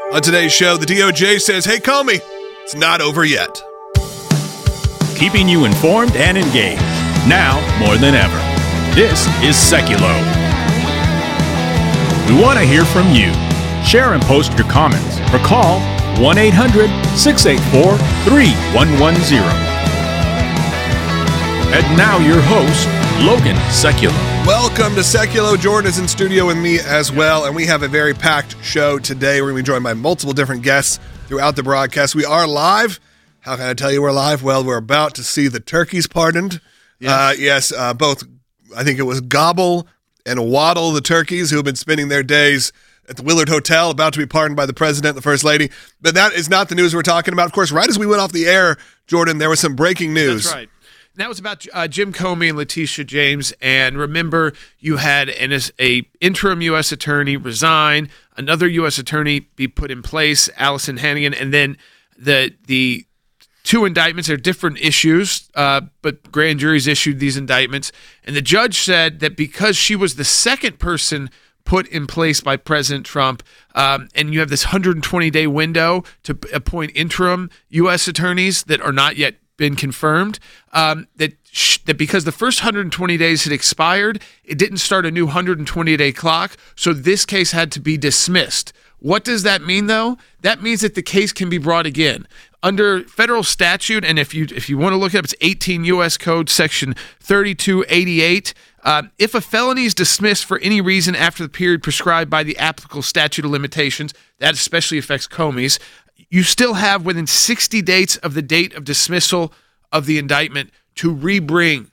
On today's show, the DOJ says, hey, Comey, it's not over yet. Keeping you informed and engaged, now more than ever. This is Seculo. We want to hear from you. Share and post your comments or call 1-800-684-3110. And now your host, Logan Seculo. Welcome to Seculo. Jordan is in studio with me as well, and we have a very packed show today. We're going to be joined by multiple different guests throughout the broadcast. We are live. How can I tell you we're live? Well, we're about to see the turkeys pardoned. Yes, both, I think it was Gobble and Waddle, the turkeys, who have been spending their days at the Willard Hotel, about to be pardoned by the president and the first lady. But that is not the news we're talking about. Of course, right as we went off the air, Jordan, there was some breaking news. That's right. That was about Jim Comey and Letitia James. And remember, you had a interim U.S. attorney resign, another U.S. attorney be put in place, Allison Hannigan, and then the two indictments are different issues, but grand juries issued these indictments. And the judge said that because she was the second person put in place by President Trump, and you have this 120-day window to appoint interim U.S. attorneys that are not yet been confirmed, that because the first 120 days had expired, it didn't start a new 120-day clock, so this case had to be dismissed. What does that mean, though? That means that the case can be brought again. Under federal statute, and if you want to look it up, it's 18 U.S. Code, Section 3288. If a felony is dismissed for any reason after the period prescribed by the applicable statute of limitations, that especially affects Comey's, you still have within 60 days of the date of dismissal of the indictment to rebring,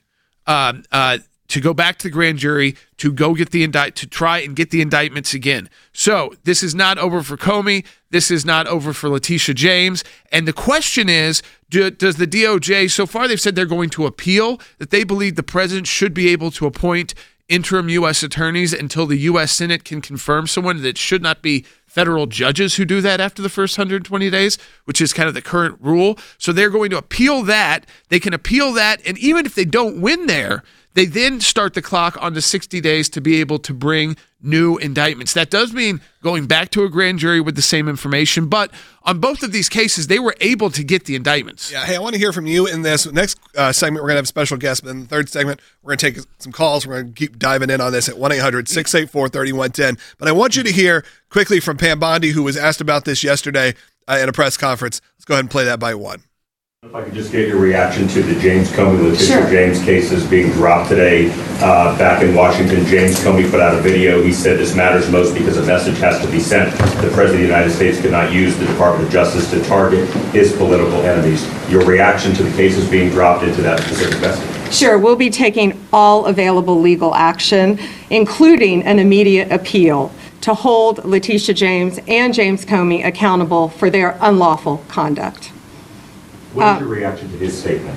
to go back to the grand jury, to go get to try and get the indictments again. So this is not over for Comey. This is not over for Letitia James. And the question is, does the DOJ, so far they've said they're going to appeal, that they believe the president should be able to appoint interim U.S. attorneys until the U.S. Senate can confirm someone, that should not be federal judges who do that after the first 120 days, which is kind of the current rule. So they're going to appeal that. They can appeal that, and even if they don't win there, they then start the clock on the 60 days to be able to bring new indictments. That does mean going back to a grand jury with the same information, but on both of these cases, they were able to get the indictments. Yeah, hey, I want to hear from you in this. Next segment, we're going to have a special guest, but in the third segment, we're going to take some calls. We're going to keep diving in on this at 1-800-684-3110. But I want you to hear quickly from Pam Bondi, who was asked about this yesterday in a press conference. Let's go ahead and play that by one. If I could just get your reaction to the James Comey, Letitia James cases being dropped today. Back in Washington, James Comey put out a video. He said this matters most because a message has to be sent. The President of the United States could not use the Department of Justice to target his political enemies. Your reaction to the cases being dropped into that specific message? Sure, we'll be taking all available legal action, including an immediate appeal, to hold Letitia James and James Comey accountable for their unlawful conduct. What is your reaction to his statement?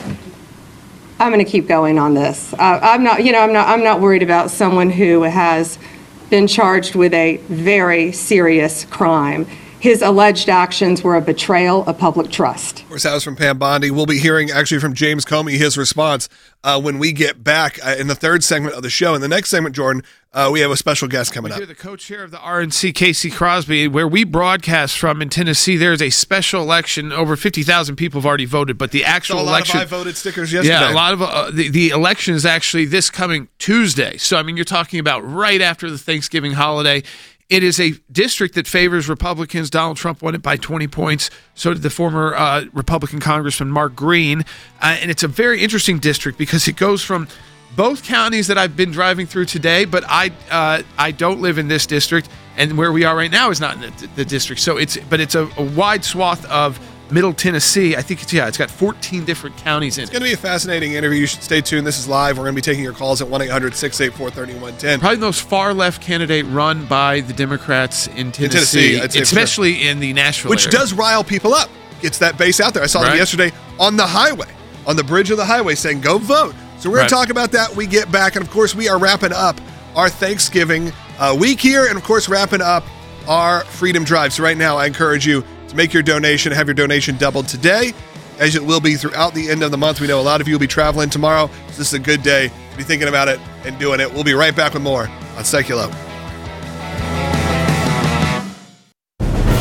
I'm going to keep going on this. I'm not worried about someone who has been charged with a very serious crime. His alleged actions were a betrayal of public trust. Of course, that was from Pam Bondi. We'll be hearing actually from James Comey, his response, when we get back in the third segment of the show. In the next segment, Jordan, we have a special guest coming up. The co-chair of the RNC, Casey Crosby, where we broadcast from in Tennessee. There's a special election. Over 50,000 people have already voted, but the actual election. A lot of I voted stickers yesterday. Yeah, a lot of the election is actually this coming Tuesday. So I mean, you're talking about right after the Thanksgiving holiday. It is a district that favors Republicans. Donald Trump won it by 20 points. So did the former Republican Congressman Mark Green. And it's a very interesting district because it goes from both counties that I've been driving through today, but I don't live in this district, and where we are right now is not in the district. So it's a wide swath of Middle Tennessee. I think it's got 14 different counties in it. It's going to be a fascinating interview. You should stay tuned. This is live. We're going to be taking your calls at 1-800-684-3110. Probably the most far-left candidate run by the Democrats in Tennessee, especially in the Nashville area. Which does rile people up. Gets that base out there. I saw them yesterday on the highway, on the bridge of the highway, saying, go vote. So we're going to talk about that when we get back. And, of course, we are wrapping up our Thanksgiving week here and, of course, wrapping up our Freedom Drive. So right now I encourage you to make your donation, have your donation doubled today, as it will be throughout the end of the month. We know a lot of you will be traveling tomorrow, so this is a good day to be thinking about it and doing it. We'll be right back with more on Seculo.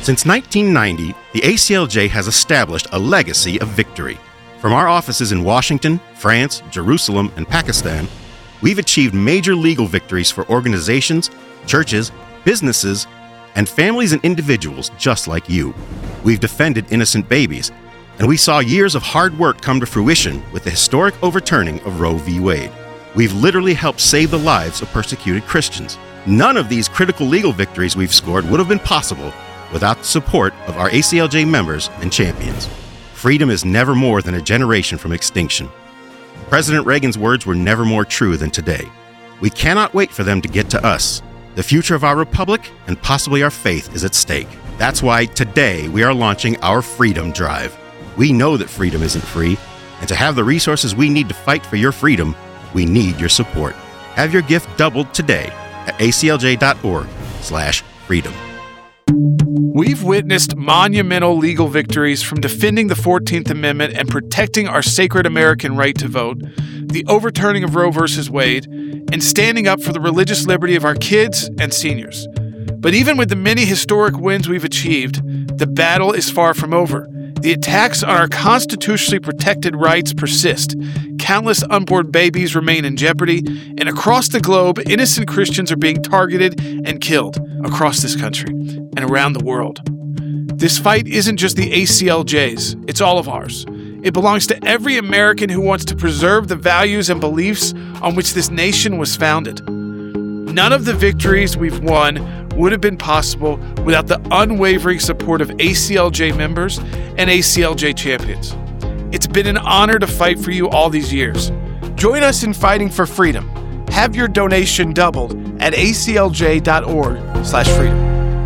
Since 1990, the ACLJ has established a legacy of victory. From our offices in Washington, France, Jerusalem, and Pakistan, we've achieved major legal victories for organizations, churches, businesses, and families and individuals just like you. We've defended innocent babies, and we saw years of hard work come to fruition with the historic overturning of Roe v. Wade. We've literally helped save the lives of persecuted Christians. None of these critical legal victories we've scored would have been possible without the support of our ACLJ members and champions. Freedom is never more than a generation from extinction. President Reagan's words were never more true than today. We cannot wait for them to get to us. The future of our republic and possibly our faith is at stake. That's why today we are launching our Freedom Drive. We know that freedom isn't free, and to have the resources we need to fight for your freedom, we need your support. Have your gift doubled today at aclj.org/freedom. We've witnessed monumental legal victories from defending the 14th Amendment and protecting our sacred American right to vote, the overturning of Roe v. Wade, and standing up for the religious liberty of our kids and seniors. But even with the many historic wins we've achieved, the battle is far from over. The attacks on our constitutionally protected rights persist. Countless unborn babies remain in jeopardy, and across the globe, innocent Christians are being targeted and killed across this country and around the world. This fight isn't just the ACLJ's, it's all of ours. It belongs to every American who wants to preserve the values and beliefs on which this nation was founded. None of the victories we've won would have been possible without the unwavering support of ACLJ members and ACLJ champions. It's been an honor to fight for you all these years. Join us in fighting for freedom. Have your donation doubled at aclj.org/freedom.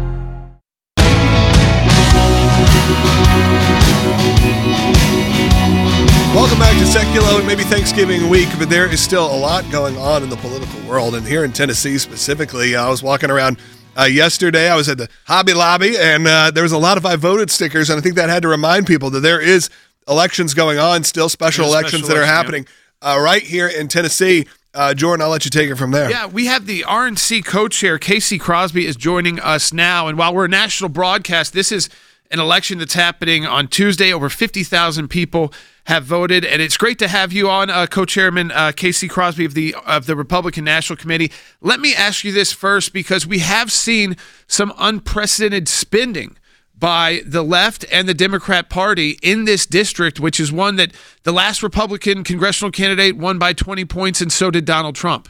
Welcome back to Seculo, and maybe Thanksgiving week, but there is still a lot going on in the political world, and here in Tennessee specifically. I was walking around yesterday. I was at the Hobby Lobby, and there was a lot of I voted stickers, and I think that had to remind people that there is elections going on, still special elections that are happening right here in Tennessee. Jordan, I'll let you take it from there. Yeah, we have the RNC co-chair, Casey Crosby, is joining us now, and while we're a national broadcast, this is an election that's happening on Tuesday. Over 50,000 people have voted, and it's great to have you on, co-chairman Casey Crosby of the Republican National Committee. Let me ask you this first, because we have seen some unprecedented spending by the left and the Democrat Party in this district, which is one that the last Republican congressional candidate won by 20 points, and so did Donald Trump.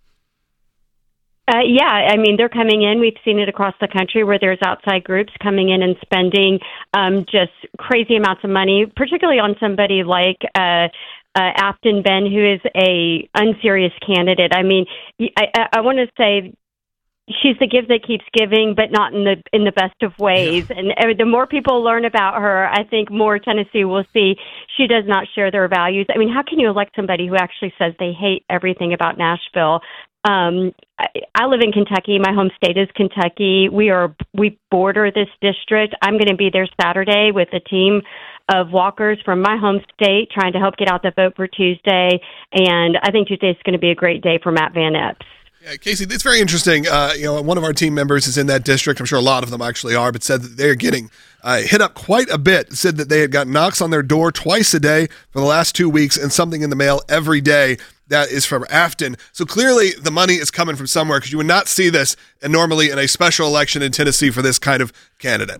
Yeah, I mean, they're coming in. We've seen it across the country where there's outside groups coming in and spending just crazy amounts of money, particularly on somebody like Afton Ben, who is a unserious candidate. I mean, I want to say she's the gift that keeps giving, but not in the best of ways. Yeah. And the more people learn about her, I think more Tennessee will see she does not share their values. I mean, how can you elect somebody who actually says they hate everything about Nashville? I live in Kentucky. My home state is Kentucky. We border this district. I'm going to be there Saturday with a team of walkers from my home state trying to help get out the vote for Tuesday. And I think Tuesday is going to be a great day for Matt Van Epps. Yeah, Casey, it's very interesting. One of our team members is in that district. I'm sure a lot of them actually are, but said that they're getting hit up quite a bit. Said that they had got knocks on their door twice a day for the last 2 weeks and something in the mail every day that is from Afton. So clearly the money is coming from somewhere, because you would not see this normally in a special election in Tennessee for this kind of candidate.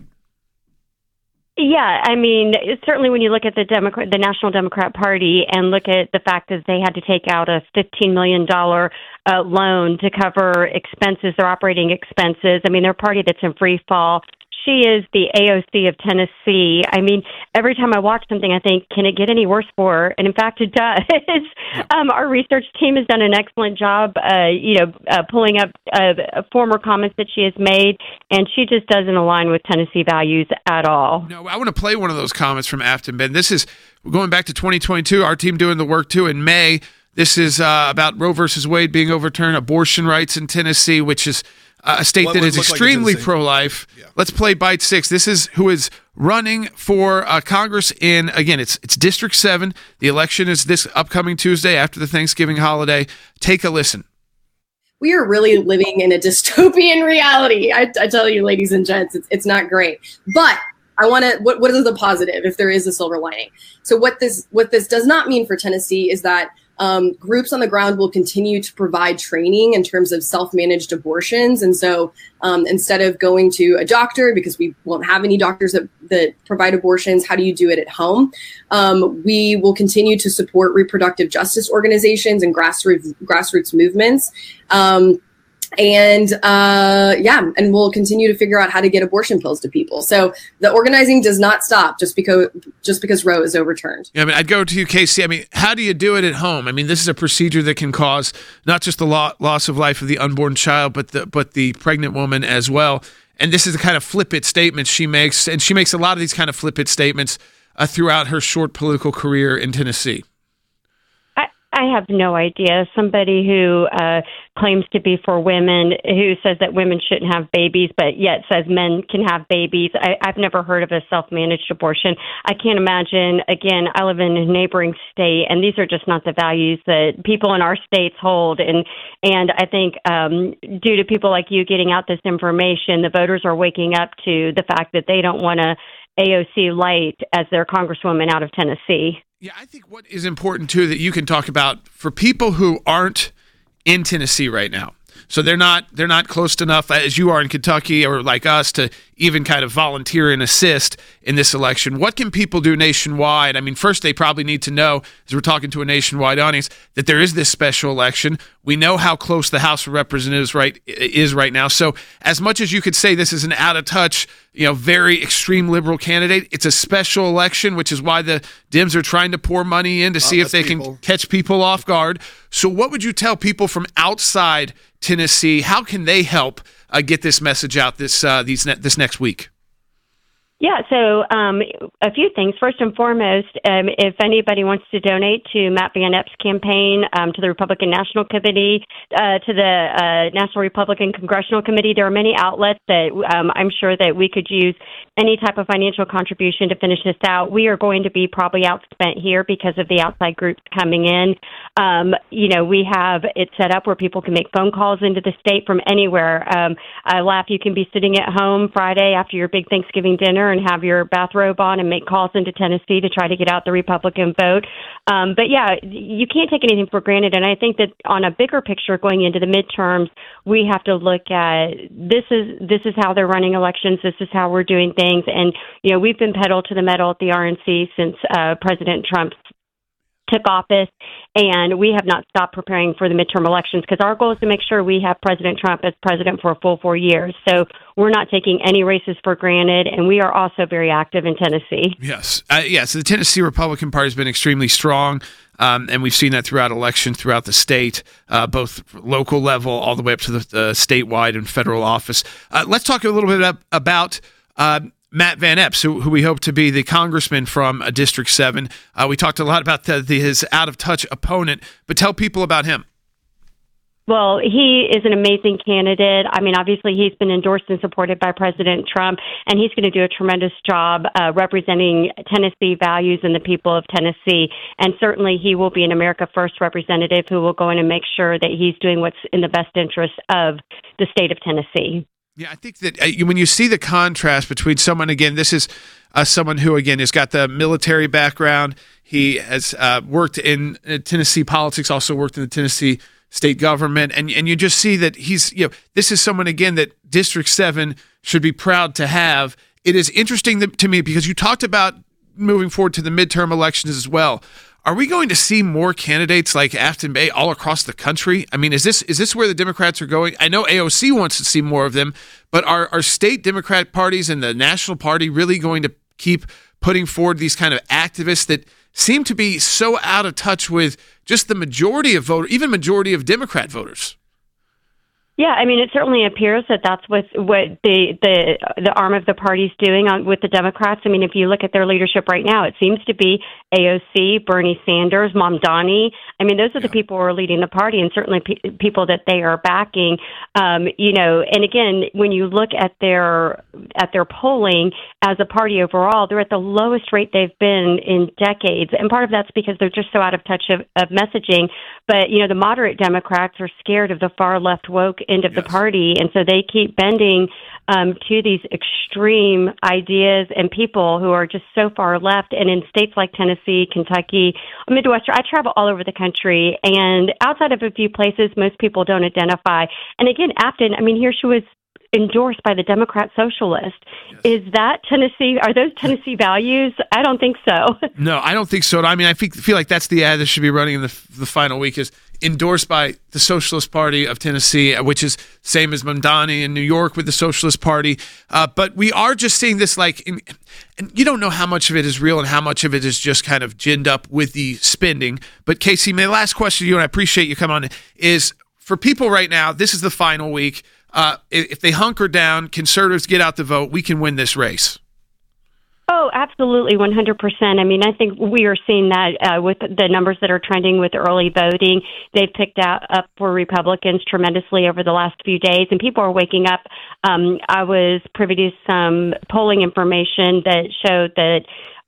Yeah, I mean, certainly when you look at the National Democrat Party and look at the fact that they had to take out a $15 million loan to cover expenses, their operating expenses. I mean, they're a party that's in free fall. She is the AOC of Tennessee. I mean, every time I watch something, I think, can it get any worse for her? And in fact, it does. Our research team has done an excellent job, pulling up former comments that she has made, and she just doesn't align with Tennessee values at all. No, I want to play one of those comments from Afton Ben. This is going back to 2022, our team doing the work too in May. This is about Roe versus Wade being overturned, abortion rights in Tennessee, which is a state that is extremely pro-life. Yeah. Let's play Bite 6. This is who is running for Congress in, again, it's District 7. The election is this upcoming Tuesday after the Thanksgiving holiday. Take a listen. we are really living in a dystopian reality. I tell you, ladies and gents, it's not great. But I want to, what is the positive, if there is a silver lining? So what this does not mean for Tennessee is that groups on the ground will continue to provide training in terms of self-managed abortions. And so instead of going to a doctor, because we won't have any doctors that provide abortions, how do you do it at home? We will continue to support reproductive justice organizations and grassroots movements. And we'll continue to figure out how to get abortion pills to people. So the organizing does not stop just because Roe is overturned. Yeah, I mean, I'd go to you, Casey. I mean, how do you do it at home? I mean, this is a procedure that can cause not just the loss of life of the unborn child, but the pregnant woman as well. And this is the kind of flip-it statement she makes, and she makes a lot of these kind of flip-it statements throughout her short political career in Tennessee. I have no idea. Somebody who claims to be for women, who says that women shouldn't have babies, but yet says men can have babies. I've never heard of a self-managed abortion. I can't imagine. Again, I live in a neighboring state, and these are just not the values that people in our states hold. And I think due to people like you getting out this information, the voters are waking up to the fact that they don't want a AOC Light as their congresswoman out of Tennessee. Yeah, I think what is important, too, that you can talk about for people who aren't in Tennessee right now. So they're not close enough as you are in Kentucky or like us to even kind of volunteer and assist in this election. What can people do nationwide? I mean, first, they probably need to know, as we're talking to a nationwide audience, that there is this special election. We know how close the House of Representatives is right now. So as much as you could say this is an out-of-touch, very extreme liberal candidate, it's a special election, which is why the Dems are trying to pour money in to see if they can catch people off guard. So what would you tell people from outside Tennessee? How can they help get this message out this next week? Yeah, so a few things. First and foremost, if anybody wants to donate to Matt Van Epps' campaign, to the Republican National Committee, to the National Republican Congressional Committee, there are many outlets that I'm sure that we could use any type of financial contribution to finish this out. We are going to be probably outspent here because of the outside groups coming in. We have it set up where people can make phone calls into the state from anywhere. I laugh, you can be sitting at home Friday after your big Thanksgiving dinner and have your bathrobe on and make calls into Tennessee to try to get out the Republican vote. But yeah, you can't take anything for granted. And I think that on a bigger picture going into the midterms, we have to look at this is how they're running elections. This is how we're doing things. And, we've been pedal to the metal at the RNC since President Trump took office, and we have not stopped preparing for the midterm elections because our goal is to make sure we have President Trump as president for a full 4 years. So we're not taking any races for granted, and we are also very active in Tennessee. Yes. So the Tennessee Republican Party has been extremely strong, and we've seen that throughout elections throughout the state, both local level all the way up to the statewide and federal office. Let's talk a little bit about Matt Van Epps, who we hope to be the congressman from District 7. We talked a lot about his out-of-touch opponent, but tell people about him. Well, he is an amazing candidate. I mean, obviously, he's been endorsed and supported by President Trump, and he's going to do a tremendous job representing Tennessee values and the people of Tennessee. And certainly, he will be an America First representative who will go in and make sure that he's doing what's in the best interest of the state of Tennessee. Yeah, I think that when you see the contrast between someone, again, this is someone who, again, has got the military background. He has worked in Tennessee politics, also worked in the Tennessee state government. And you just see that this is someone, again, that District 7 should be proud to have. It is interesting to me because you talked about moving forward to the midterm elections as well. Are we going to see more candidates like Afton Bay all across the country? I mean, is this where the Democrats are going? I know AOC wants to see more of them, but are state Democrat parties and the national party really going to keep putting forward these kind of activists that seem to be so out of touch with just the majority of voters, even majority of Democrat voters? Yeah, I mean, it certainly appears that that's what the arm of the party's doing with the Democrats. I mean, if you look at their leadership right now, it seems to be AOC, Bernie Sanders, Mamdani. I mean, those are the people who are leading the party, and certainly people that they are backing. And again, when you look at their polling as a party overall, they're at the lowest rate they've been in decades, and part of that's because they're just so out of touch of messaging. But the moderate Democrats are scared of the far left woke end of the party, and so they keep bending to these extreme ideas and people who are just so far left. And in states like Tennessee, Kentucky, Midwestern, I travel all over the country, and outside of a few places, most people don't identify. And again, Afton, I mean, here she was endorsed by the Democrat Socialist. Yes. Is that Tennessee? Are those Tennessee values? I don't think so. No, I don't think so. I mean, I feel like that's the ad that should be running in the final week, is endorsed by the Socialist Party of Tennessee, which is same as Mamdani in New York with the Socialist Party. But we are just seeing this and you don't know how much of it is real and how much of it is just kind of ginned up with the spending. But Casey, my last question to you, and I appreciate you coming on, is for people right now, this is the final week. If they hunker down, conservatives get out the vote, we can win this race. Oh, absolutely, 100%. I mean, I think we are seeing that with the numbers that are trending with early voting. They've picked up for Republicans tremendously over the last few days, and people are waking up. I was privy to some polling information that showed that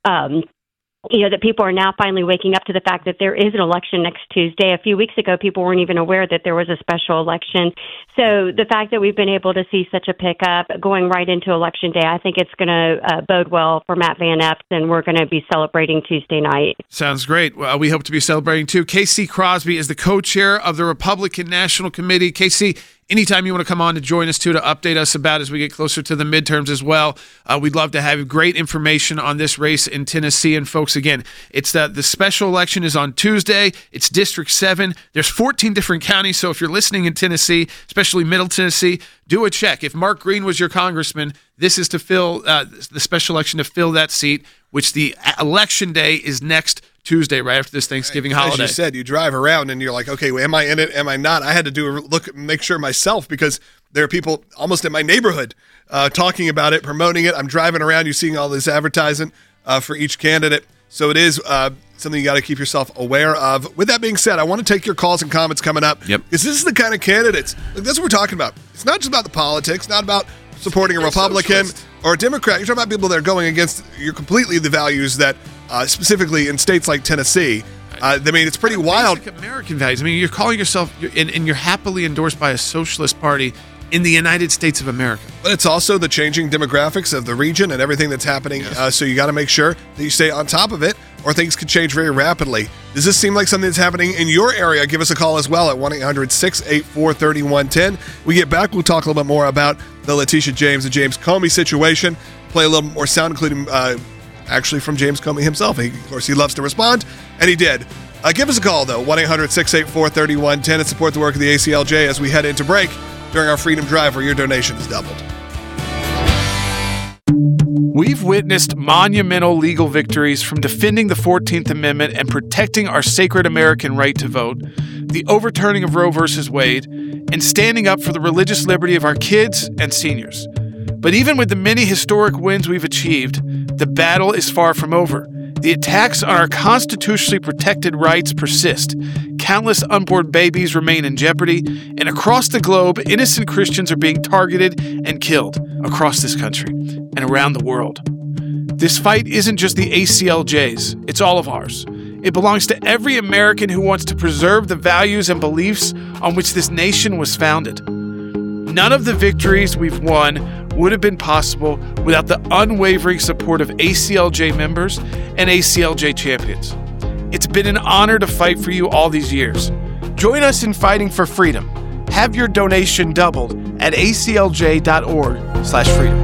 that people are now finally waking up to the fact that there is an election next Tuesday. A few weeks ago, people weren't even aware that there was a special election. So the fact that we've been able to see such a pickup going right into Election Day, I think it's going to bode well for Matt Van Epps, and we're going to be celebrating Tuesday night. Sounds great. Well, we hope to be celebrating too. Casey Crosby is the co-chair of the Republican National Committee. Casey, anytime you want to come on to join us too, to update us about as we get closer to the midterms as well, we'd love to have great information on this race in Tennessee. And folks, again, it's the special election is on Tuesday. It's District 7. There's 14 different counties. So if you're listening in Tennessee, especially Middle Tennessee, do a check. If Mark Green was your congressman, this is to fill the special election to fill that seat, which the election day is next Tuesday, right after this Thanksgiving holiday. As you said, you drive around and you're like, okay, well, am I in it? Am I not? I had to do a look, make sure myself, because there are people almost in my neighborhood talking about it, promoting it. I'm driving around, you're seeing all this advertising for each candidate. So it is something you got to keep yourself aware of. With that being said, I want to take your calls and comments coming up. Yep. Because this is the kind of candidates, that's what we're talking about. It's not just about the politics, not about supporting a Republican or a Democrat. You're talking about people that are going against completely the values that, specifically in states like Tennessee, I mean, it's pretty wild. American values. I mean, you're calling yourself, and you're happily endorsed by a socialist party in the United States of America. But it's also the changing demographics of the region and everything that's happening. Yes. So you got to make sure that you stay on top of it, or things could change very rapidly. Does this seem like something that's happening in your area? Give us a call as well at 1-800-684-3110. We get back, we'll talk a little bit more about the Letitia James and James Comey situation, play a little more sound, including actually from James Comey himself. Of course, he loves to respond, and he did. Give us a call, though, 1-800-684-3110, and support the work of the ACLJ as we head into break during our Freedom Drive, where your donation is doubled. We've witnessed monumental legal victories, from defending the 14th Amendment and protecting our sacred American right to vote, the overturning of Roe v. Wade, and standing up for the religious liberty of our kids and seniors. But even with the many historic wins we've achieved, the battle is far from over. The attacks on our constitutionally protected rights persist. Countless unborn babies remain in jeopardy, and across the globe, innocent Christians are being targeted and killed across this country and around the world. This fight isn't just the ACLJ's, it's all of ours. It belongs to every American who wants to preserve the values and beliefs on which this nation was founded. None of the victories we've won would have been possible without the unwavering support of ACLJ members and ACLJ champions. It's been an honor to fight for you all these years. Join us in fighting for freedom. Have your donation doubled at aclj.org/freedom.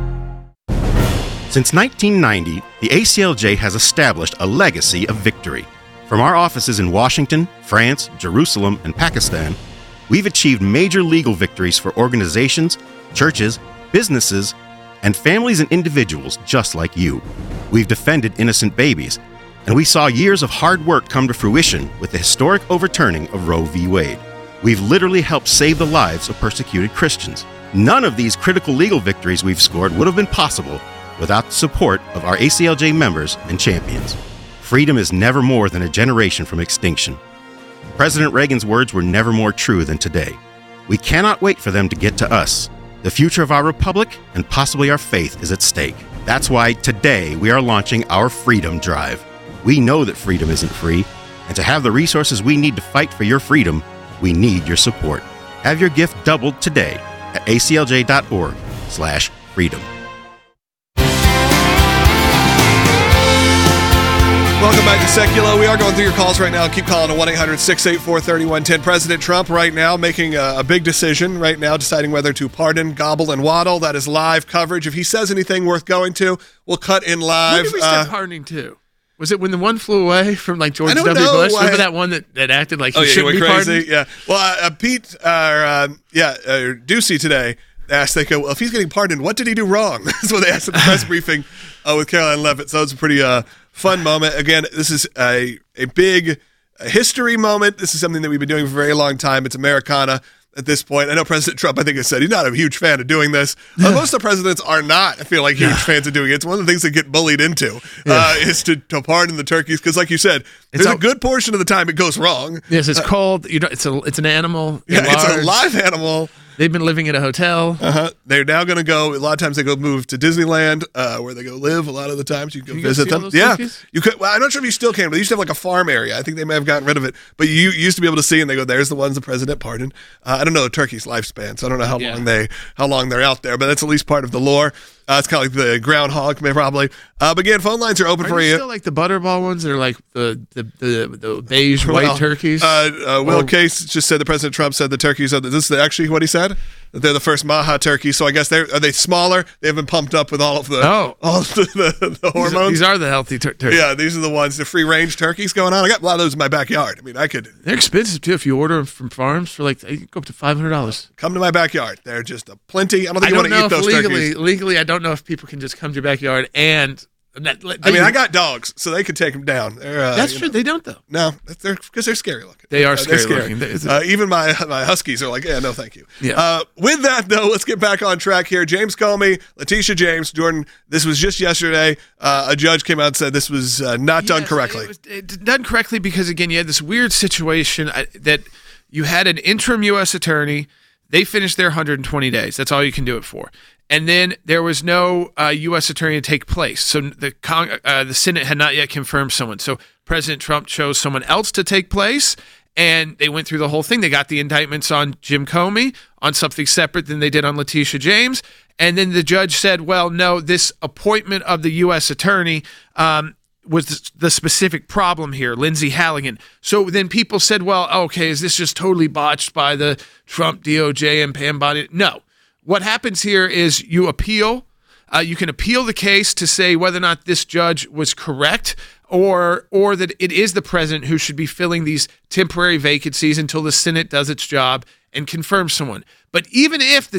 Since 1990, the ACLJ has established a legacy of victory. From our offices in Washington, France, Jerusalem, and Pakistan, we've achieved major legal victories for organizations, churches, businesses, and families and individuals just like you. We've defended innocent babies, and we saw years of hard work come to fruition with the historic overturning of Roe v. Wade. We've literally helped save the lives of persecuted Christians. None of these critical legal victories we've scored would have been possible without the support of our ACLJ members and champions. Freedom is never more than a generation from extinction. President Reagan's words were never more true than today. We cannot wait for them to get to us. The future of our republic and possibly our faith is at stake. That's why today we are launching our Freedom Drive. We know that freedom isn't free, and to have the resources we need to fight for your freedom, we need your support. Have your gift doubled today at aclj.org/freedom. Welcome back to Seculo. We are going through your calls right now. Keep calling to 1-800-684-3110. President Trump right now making a big decision right now, deciding whether to pardon Gobble and Waddle. That is live coverage. If he says anything worth going to, we'll cut in live. When did we start pardoning too? Was it when the one flew away from like George W. Bush? Remember that one that acted like he shouldn't be pardoned? Yeah. Well, Pete, Ducey today asked, they go, well, if he's getting pardoned, what did he do wrong? That's what they asked at the press briefing with Caroline Leavitt. So it's a pretty fun moment. Again, this is a big history moment. This is something that we've been doing for a very long time. It's Americana at this point. I know President Trump, I think, has said he's not a huge fan of doing this. Most of the presidents are not, I feel like, huge fans of doing it. It's one of the things they get bullied into is to pardon the turkeys. Because like you said, there's a good portion of the time it goes wrong. Yes, it's cold. It's an animal. Yeah, it's a live animal. They've been living at a hotel. They're now going to go. A lot of times they go move to Disneyland, where they go live. A lot of the times you can go visit them. You could. Well, I'm not sure if you still can, but they used to have like a farm area. I think they may have gotten rid of it, but you used to be able to see. And they go, "There's the ones the president pardoned." I don't know the turkey's lifespan, so I don't know how long they're out there. But that's at least part of the lore. It's kind of like the groundhog, probably. But again, phone lines are open for you. Still like the butterball ones? They're like the beige white turkeys. Will Case just said that President Trump said the turkeys are. This is actually what he said. That they're the first Maha turkey. So I guess are they smaller? They haven't pumped up with all of the the hormones. These are the healthy turkeys. Yeah, these are the ones, the free range turkeys going on. I got a lot of those in my backyard. I mean, They're expensive too. If you order them from farms for like, they go up to $500. Come to my backyard. They're just a plenty. I don't think you want to eat those turkeys. Legally, I don't know if people can just come to your backyard and. I got dogs, so they could take them down. That's true. They don't, though. No, because they're scary looking. They are scary looking. Even my huskies are like, yeah, no, thank you. Yeah. With that, though, let's get back on track here. James Comey, Letitia James, Jordan, this was just yesterday. A judge came out and said this was not done correctly. It was done correctly because, again, you had this weird situation that you had an interim U.S. attorney. They finished their 120 days. That's all you can do it for. And then there was no U.S. attorney to take place. So the Senate had not yet confirmed someone. So President Trump chose someone else to take place, and they went through the whole thing. They got the indictments on Jim Comey on something separate than they did on Letitia James. And then the judge said, well, no, this appointment of the U.S. attorney was the specific problem here, Lindsay Halligan. So then people said, well, okay, is this just totally botched by the Trump DOJ and Pam Bondi? No. What happens here is you appeal. You can appeal the case to say whether or not this judge was correct or that it is the president who should be filling these temporary vacancies until the Senate does its job and confirms someone. But even if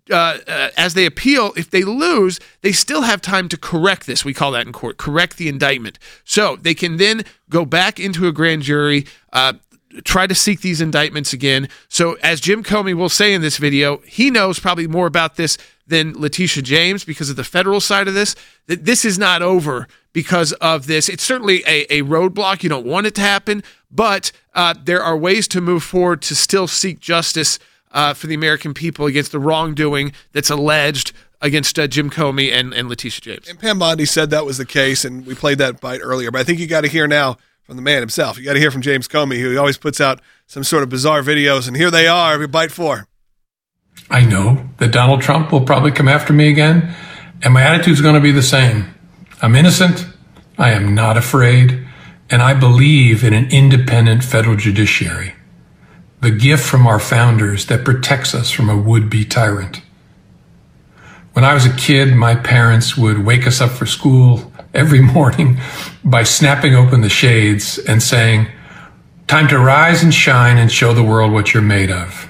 as they appeal, if they lose, they still have time to correct this. We call that in court, correct the indictment. So they can then go back into a grand jury, try to seek these indictments again. So as Jim Comey will say in this video, he knows probably more about this than Letitia James because of the federal side of this, that this is not over because of this. It's certainly a roadblock. You don't want it to happen, but there are ways to move forward to still seek justice for the American people against the wrongdoing that's alleged against Jim Comey and Letitia James. And Pam Bondi said that was the case, and we played that bite earlier, but I think you got to hear now from the man himself. You got to hear from James Comey, who always puts out some sort of bizarre videos, and here they are, bite 4. I know that Donald Trump will probably come after me again, and my attitude is going to be the same. I'm innocent, I am not afraid, and I believe in an independent federal judiciary, the gift from our founders that protects us from a would-be tyrant. When I was a kid, my parents would wake us up for school every morning by snapping open the shades and saying, "Time to rise and shine and show the world what you're made of."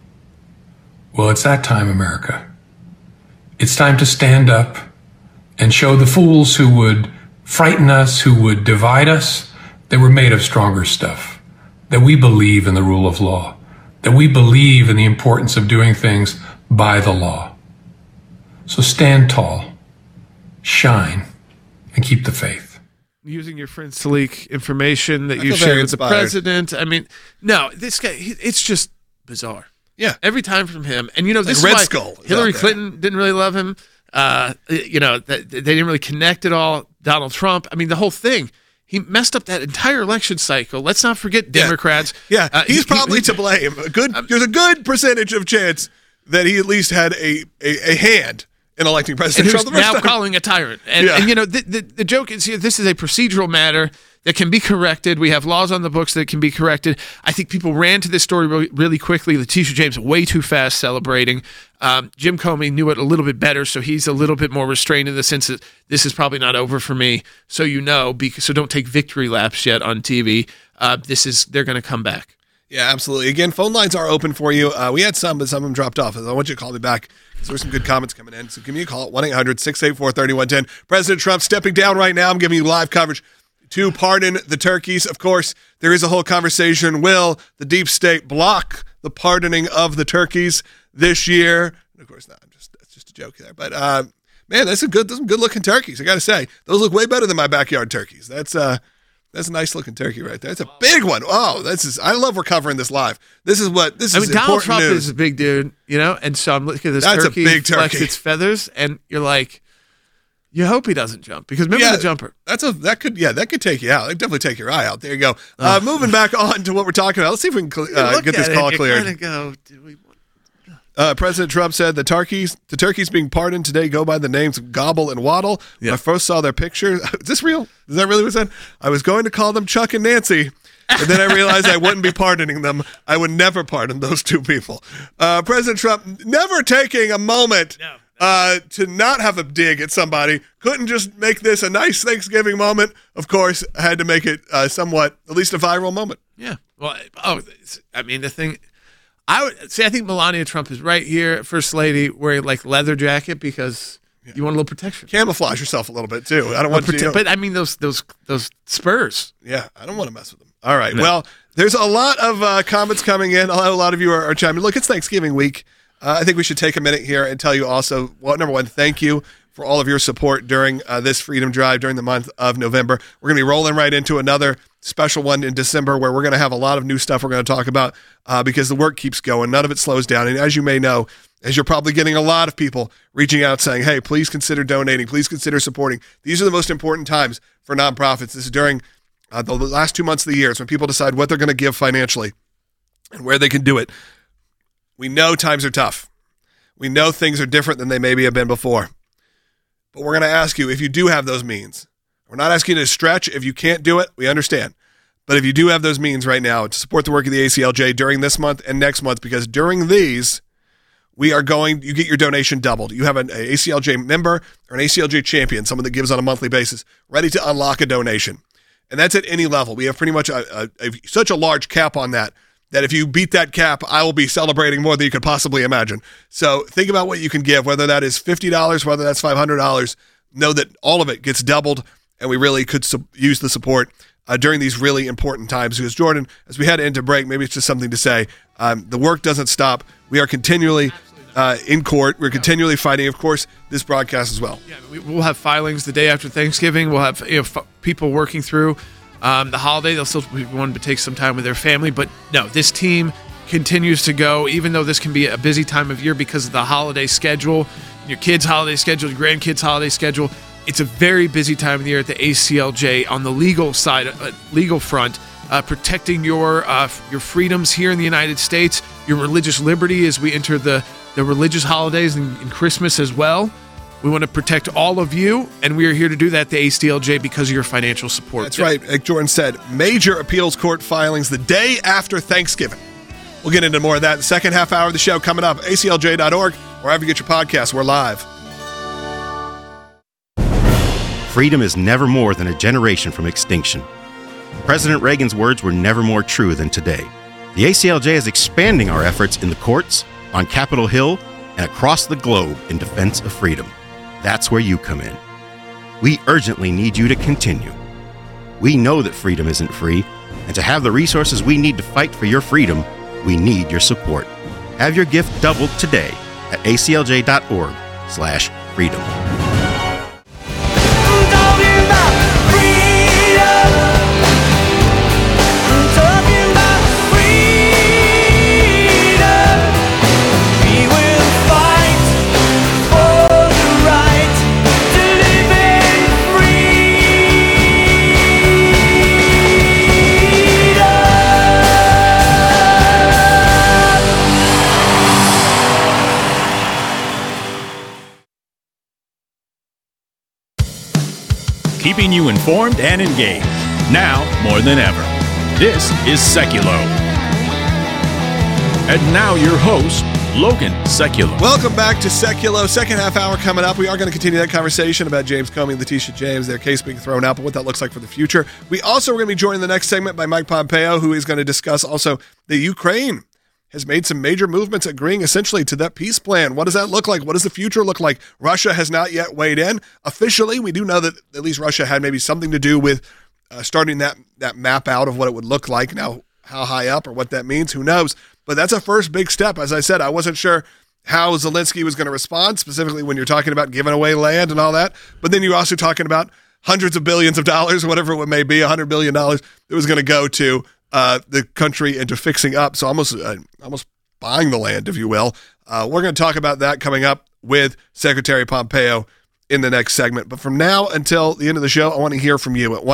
Well, it's that time, America. It's time to stand up and show the fools who would frighten us, who would divide us, that we're made of stronger stuff, that we believe in the rule of law, that we believe in the importance of doing things by the law. So stand tall, shine, and keep the faith. Using your friends to leak information that you shared with the president. I mean, no, this guy, it's just bizarre. Yeah. Every time from him. And, this Red is why Skull Hillary Clinton didn't really love him. They didn't really connect at all. Donald Trump, I mean, the whole thing. He messed up that entire election cycle. Let's not forget Democrats. Yeah, he's probably to blame. There's a good percentage of chance that he at least had a hand in electing President Trump. Now calling a tyrant. And the joke is here, this is a procedural matter that can be corrected. We have laws on the books that can be corrected. I think people ran to this story really quickly. Letitia James way too fast celebrating. Jim Comey knew it a little bit better, so he's a little bit more restrained in the sense that this is probably not over for me. So so don't take victory laps yet on TV. They're going to come back. Yeah, absolutely. Again, phone lines are open for you. We had some, but some of them dropped off. I want you to call me back because there were some good comments coming in. So give me a call at 1-800-684-3110. President Trump stepping down right now. I'm giving you live coverage to pardon the turkeys. Of course, there is a whole conversation. Will the deep state block the pardoning of the turkeys this year? And of course not. That's just a joke there. But man, those some good looking turkeys. I got to say, those look way better than my backyard turkeys. That's a nice looking turkey right there. It's a big one. Oh, I love we're covering this live. This is Donald Trump news. is a big dude, and so I'm looking at this That's turkey, a big turkey. flex its feathers, and you're like, you hope he doesn't jump because remember the jumper. That could take you out. That could definitely take your eye out. There you go. Moving back on to what we're talking about. Let's see if we can get this call cleared. President Trump said the turkeys being pardoned today go by the names of Gobble and Waddle. When I first saw their picture, is this real? Is that really what it said? I was going to call them Chuck and Nancy, but then I realized I wouldn't be pardoning them. I would never pardon those two people. President Trump never taking a moment to not have a dig at somebody. Couldn't just make this a nice Thanksgiving moment. Of course, had to make it somewhat, at least a viral moment. Yeah. Well, the thing... I think Melania Trump is right here, First Lady, wearing like leather jacket because you want a little protection. Camouflage yourself a little bit too. I don't want to. But I mean those spurs. Yeah, I don't want to mess with them. All right. No. Well, there's a lot of comments coming in. A lot of you are chiming in. Look, it's Thanksgiving week. I think we should take a minute here and tell you also, number one, thank you for all of your support during this Freedom Drive during the month of November. We're going to be rolling right into another special one in December where we're going to have a lot of new stuff we're going to talk about because the work keeps going. None of it slows down. And as you may know, as you're probably getting a lot of people reaching out saying, hey, please consider donating. Please consider supporting. These are the most important times for nonprofits. This is during the last 2 months of the year. It's when people decide what they're going to give financially and where they can do it. We know times are tough. We know things are different than they maybe have been before. But we're going to ask you if you do have those means. We're not asking you to stretch. If you can't do it, we understand. But if you do have those means right now to support the work of the ACLJ during this month and next month, because during these, you get your donation doubled. You have an ACLJ member or an ACLJ champion, someone that gives on a monthly basis, ready to unlock a donation. And that's at any level. We have pretty much such a large cap on that if you beat that cap, I will be celebrating more than you could possibly imagine. So think about what you can give, whether that is $50, whether that's $500. Know that all of it gets doubled, and we really could use the support during these really important times. Because, Jordan, as we head into break, maybe it's just something to say, the work doesn't stop. We are continually in court. We're continually fighting, of course, this broadcast as well. Yeah, we'll have filings the day after Thanksgiving. We'll have people working through the holiday. They'll still want to take some time with their family. But, no, this team continues to go, even though this can be a busy time of year because of the holiday schedule, your kids' holiday schedule, your grandkids' holiday schedule. It's a very busy time of the year at the ACLJ on the legal side, legal front, protecting your freedoms here in the United States, your religious liberty as we enter the religious holidays and Christmas as well. We want to protect all of you, and we are here to do that at the ACLJ because of your financial support. That's right. Like Jordan said, major appeals court filings the day after Thanksgiving. We'll get into more of that in the second half hour of the show coming up. ACLJ.org, wherever you get your podcasts. We're live. Freedom is never more than a generation from extinction. President Reagan's words were never more true than today. The ACLJ is expanding our efforts in the courts, on Capitol Hill, and across the globe in defense of freedom. That's where you come in. We urgently need you to continue. We know that freedom isn't free, and to have the resources we need to fight for your freedom, We need your support. Have your gift doubled today at aclj.org/freedom. Keeping you informed and engaged. Now more than ever. This is Seculo. And now your host, Logan Seculo. Welcome back to Seculo. Second half hour coming up. We are going to continue that conversation about James Comey and Letitia James, their case being thrown out, but what that looks like for the future. We also are going to be joined in the next segment by Mike Pompeo, who is going to discuss also the Ukraine has made some major movements agreeing essentially to that peace plan. What does that look like? What does the future look like? Russia has not yet weighed in. Officially, we do know that at least Russia had maybe something to do with starting that map out of what it would look like. Now, how high up or what that means, who knows? But that's a first big step. As I said, I wasn't sure how Zelensky was going to respond, specifically when you're talking about giving away land and all that. But then you're also talking about hundreds of billions of dollars, whatever it may be, $100 billion that was going to go to the country into fixing up. So almost buying the land, if you will. We're going to talk about that coming up with Secretary Pompeo in the next segment. But from now until the end of the show, I want to hear from you at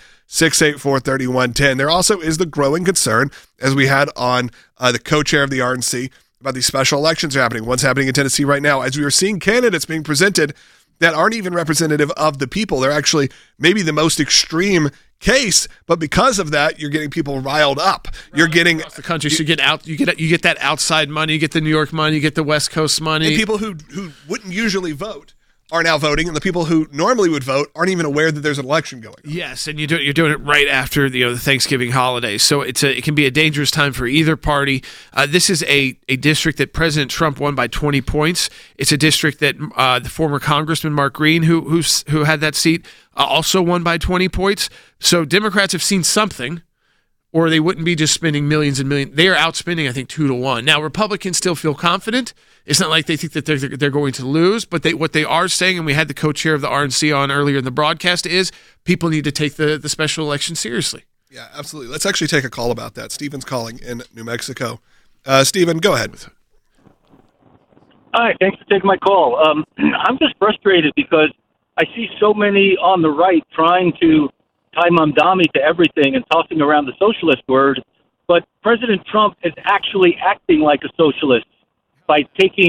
1-800-684-3110. There also is the growing concern, as we had on the co-chair of the RNC, about these special elections happening. One's happening in Tennessee right now. As we are seeing candidates being presented that aren't even representative of the people. They're actually maybe the most extreme case, but because of that, you're getting people riled up. You're getting across the country. So you get that outside money, you get the New York money, you get the West Coast money. And people who wouldn't usually vote are now voting, and the people who normally would vote aren't even aware that there's an election going on. Yes, and you're doing it right after the Thanksgiving holiday, so it can be a dangerous time for either party. This is a district that President Trump won by 20 points. It's a district that the former Congressman Mark Green, who had that seat, also won by 20 points. So Democrats have seen something, or they wouldn't be just spending millions and millions. They are outspending, I think, 2-1. Now, Republicans still feel confident. It's not like they think that they're going to lose, but what they are saying, and we had the co-chair of the RNC on earlier in the broadcast, is people need to take the special election seriously. Yeah, absolutely. Let's actually take a call about that. Stephen's calling in New Mexico. Stephen, go ahead. Hi, thanks for taking my call. I'm just frustrated because I see so many on the right trying to tie Mamdani to everything and tossing around the socialist word, but President Trump is actually acting like a socialist by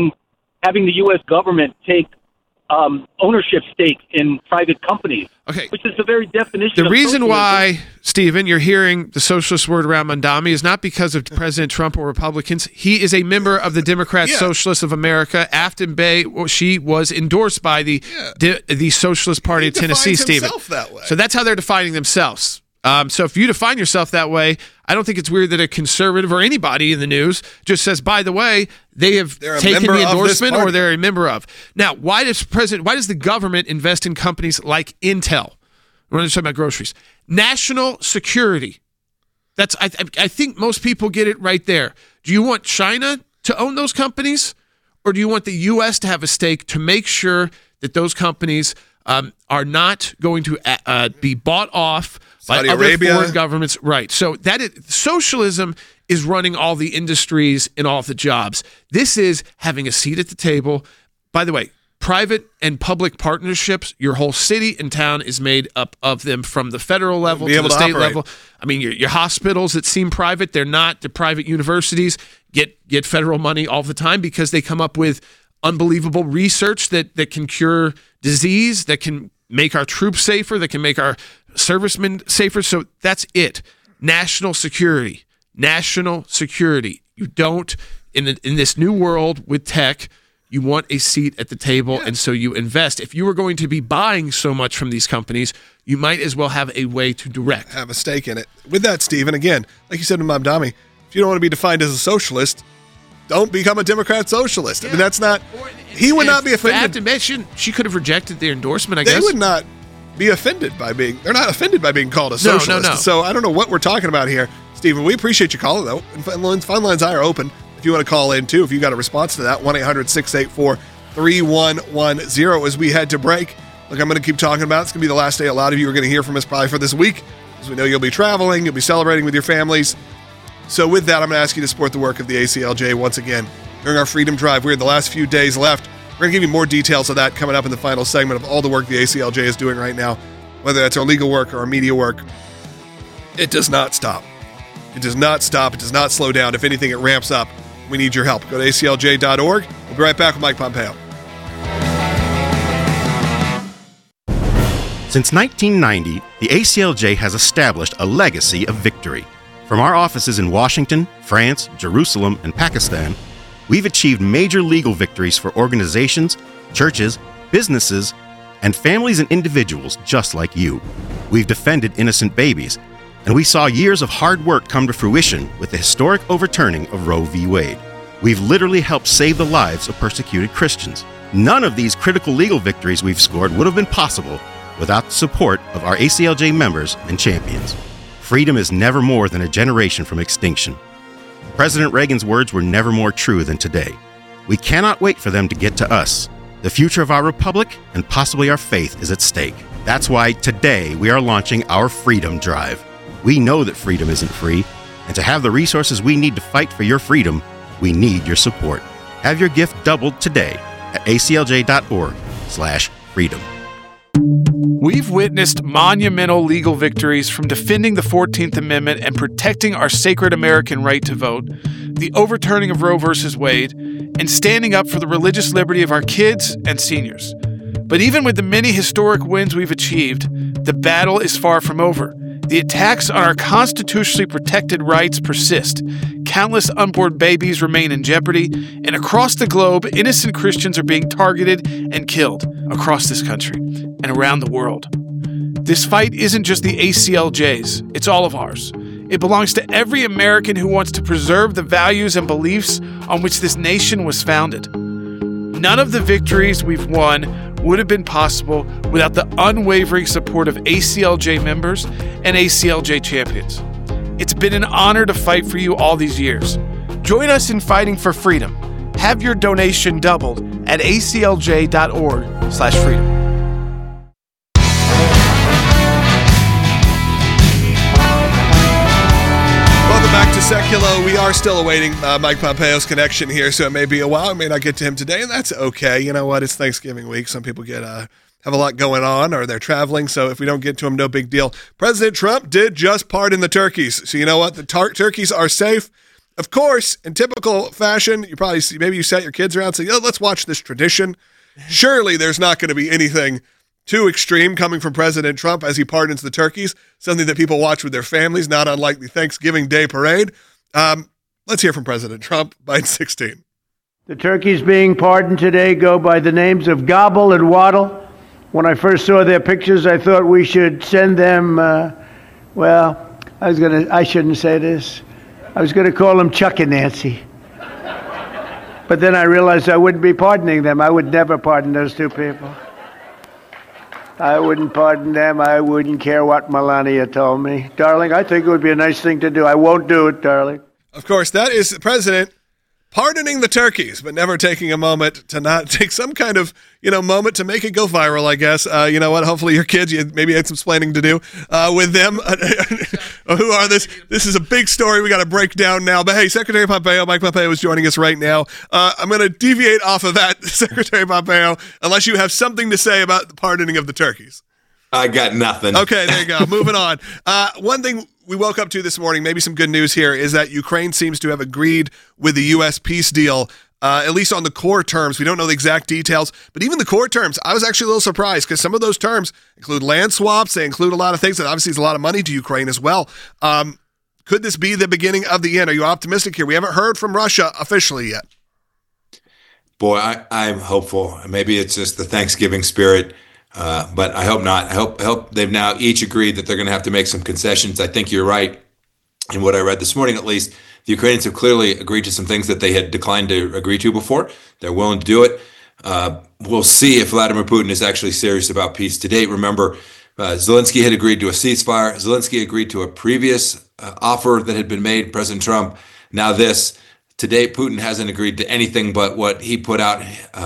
having the U.S. government take ownership stake in private companies, which is the very definition of the reason socialism. Why, Stephen, you're hearing the socialist word around Mamdani is not because of President Trump or Republicans. He is a member of the Democrat Socialists of America. Afton Bay, she was endorsed by the Socialist Party of Tennessee, Stephen. That way. So that's how they're defining themselves. So if you define yourself that way, I don't think it's weird that a conservative or anybody in the news just says, by the way, they're taken the endorsement or they're a member of. Now, why does the government invest in companies like Intel? We're talking about groceries. National security. That's I think most people get it right there. Do you want China to own those companies, or do you want the U.S. to have a stake to make sure that those companies are not going to be bought off by Saudi other Arabia. foreign governments? Right. So socialism is running all the industries and all of the jobs. This is having a seat at the table. By the way, private and public partnerships, your whole city and town is made up of them, from the federal level to the state level. I mean, your hospitals that seem private, they're not. The private universities get federal money all the time because they come up with unbelievable research that can cure disease, that can make our troops safer, that can make our servicemen safer. So that's it. National security. National security. You don't, in this new world with tech, you want a seat at the table, and so you invest. If you were going to be buying so much from these companies, you might as well have a way to direct. Have a stake in it. With that, Stephen, again, like you said to Mamdani, if you don't want to be defined as a socialist, don't become a Democrat socialist. I mean, that's not... He would not be offended. She could have rejected their endorsement, I guess. They would not be offended by they're not offended by being called a socialist. No. So I don't know what we're talking about here, Stephen. We appreciate you calling, though. And phone lines are open if you want to call in, too, if you got a response to that. 1-800-684-3110 as we head to break. Look, I'm going to keep talking about it. It's going to be the last day a lot of you are going to hear from us probably for this week, because we know you'll be traveling, you'll be celebrating with your families. So with that, I'm going to ask you to support the work of the ACLJ once again during our Freedom Drive. We're in the last few days left. We're going to give you more details of that coming up in the final segment of all the work the ACLJ is doing right now, whether that's our legal work or our media work. It does not stop. It does not stop. It does not slow down. If anything, it ramps up. We need your help. Go to aclj.org. We'll be right back with Mike Pompeo. Since 1990, the ACLJ has established a legacy of victory. From our offices in Washington, France, Jerusalem, and Pakistan, we've achieved major legal victories for organizations, churches, businesses, and families and individuals just like you. We've defended innocent babies, and we saw years of hard work come to fruition with the historic overturning of Roe v. Wade. We've literally helped save the lives of persecuted Christians. None of these critical legal victories we've scored would have been possible without the support of our ACLJ members and champions. Freedom is never more than a generation from extinction. President Reagan's words were never more true than today. We cannot wait for them to get to us. The future of our republic and possibly our faith is at stake. That's why today we are launching our Freedom Drive. We know that freedom isn't free, and to have the resources we need to fight for your freedom, we need your support. Have your gift doubled today at aclj.org/freedom. We've witnessed monumental legal victories from defending the 14th Amendment and protecting our sacred American right to vote, the overturning of Roe v. Wade, and standing up for the religious liberty of our kids and seniors. But even with the many historic wins we've achieved, the battle is far from over. The attacks on our constitutionally protected rights persist. Countless unborn babies remain in jeopardy, and across the globe, innocent Christians are being targeted and killed across this country and around the world. This fight isn't just the ACLJ's, it's all of ours. It belongs to every American who wants to preserve the values and beliefs on which this nation was founded. None of the victories we've won would have been possible without the unwavering support of ACLJ members and ACLJ champions. It's been an honor to fight for you all these years. Join us in fighting for freedom. Have your donation doubled at aclj.org/freedom. Welcome back to Seculo. We are still awaiting Mike Pompeo's connection here, so it may be a while. We may not get to him today, and that's okay. You know what? It's Thanksgiving week. Some people have a lot going on, or they're traveling, so if we don't get to him, no big deal. President Trump did just pardon the turkeys. So you know what? The turkeys are safe. Of course, in typical fashion, you probably see, maybe you sat your kids around and say, let's watch this tradition. Surely there's not going to be anything too extreme coming from President Trump as he pardons the turkeys, something that people watch with their families, not unlike the Thanksgiving Day parade. Let's hear from President Trump, Biden 16. The turkeys being pardoned today go by the names of Gobble and Waddle. When I first saw their pictures, I thought we should send them, I shouldn't say this. I was going to call them Chuck and Nancy. But then I realized I wouldn't be pardoning them. I would never pardon those two people. I wouldn't pardon them. I wouldn't care what Melania told me. Darling, I think it would be a nice thing to do. I won't do it, darling. Of course, that is the president pardoning the turkeys, but never taking a moment to not take some kind of, moment to make it go viral, I guess. You know what? Hopefully your kids, you maybe had some explaining to do with them. Who are this? This is a big story we got to break down now. But hey, Secretary Pompeo, Mike Pompeo is joining us right now. I'm going to deviate off of that, Secretary Pompeo, unless you have something to say about the pardoning of the turkeys. I got nothing. Okay, there you go. Moving on. One thing we woke up to this morning, maybe some good news here, is that Ukraine seems to have agreed with the U.S. peace deal, at least on the core terms. We don't know the exact details, but even the core terms, I was actually a little surprised because some of those terms include land swaps. They include a lot of things that obviously is a lot of money to Ukraine as well. Could this be the beginning of the end? Are you optimistic here? We haven't heard from Russia officially yet. Boy, I'm hopeful. Maybe it's just the Thanksgiving spirit. But I hope not. I hope they've now each agreed that they're going to have to make some concessions. I think you're right. In what I read this morning, at least, the Ukrainians have clearly agreed to some things that they had declined to agree to before. They're willing to do it. We'll see if Vladimir Putin is actually serious about peace. To date, remember, Zelensky had agreed to a ceasefire. Zelensky agreed to a previous offer that had been made, President Trump. Now this. To date, Putin hasn't agreed to anything but what he put out,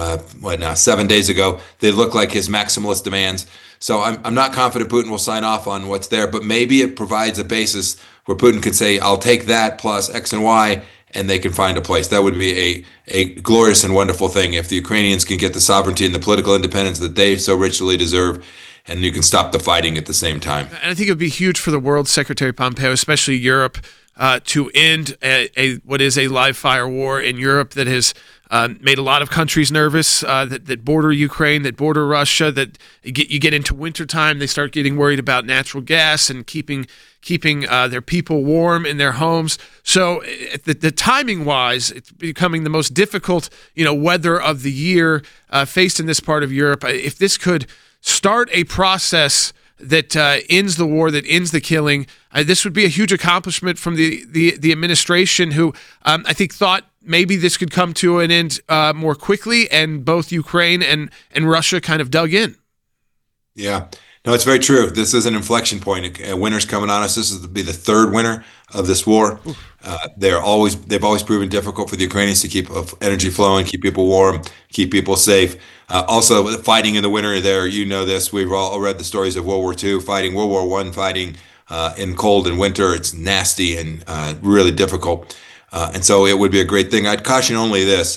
7 days ago. They look like his maximalist demands. So I'm not confident Putin will sign off on what's there, but maybe it provides a basis where Putin could say, I'll take that plus X and Y, and they can find a place. That would be a glorious and wonderful thing if the Ukrainians can get the sovereignty and the political independence that they so richly deserve, and you can stop the fighting at the same time. And I think it would be huge for the world, Secretary Pompeo, especially Europe, to end what is a live fire war in Europe that has made a lot of countries nervous that border Ukraine, that border Russia, that you get into wintertime, they start getting worried about natural gas and keeping their people warm in their homes. So the timing-wise, it's becoming the most difficult weather of the year faced in this part of Europe. If this could start a process that ends the war, that ends the killing, this would be a huge accomplishment from the administration, who I think thought maybe this could come to an end more quickly, and both Ukraine and Russia kind of dug in. Yeah, no, it's very true. This is an inflection point. Winter's coming on us. This will be the third winter of this war. They've always proven difficult for the Ukrainians to keep energy flowing, keep people warm, keep people safe. Also, fighting in the winter there, this. We've all read the stories of World War II, fighting World War I, fighting in cold and winter. It's nasty and really difficult. And so it would be a great thing. I'd caution only this.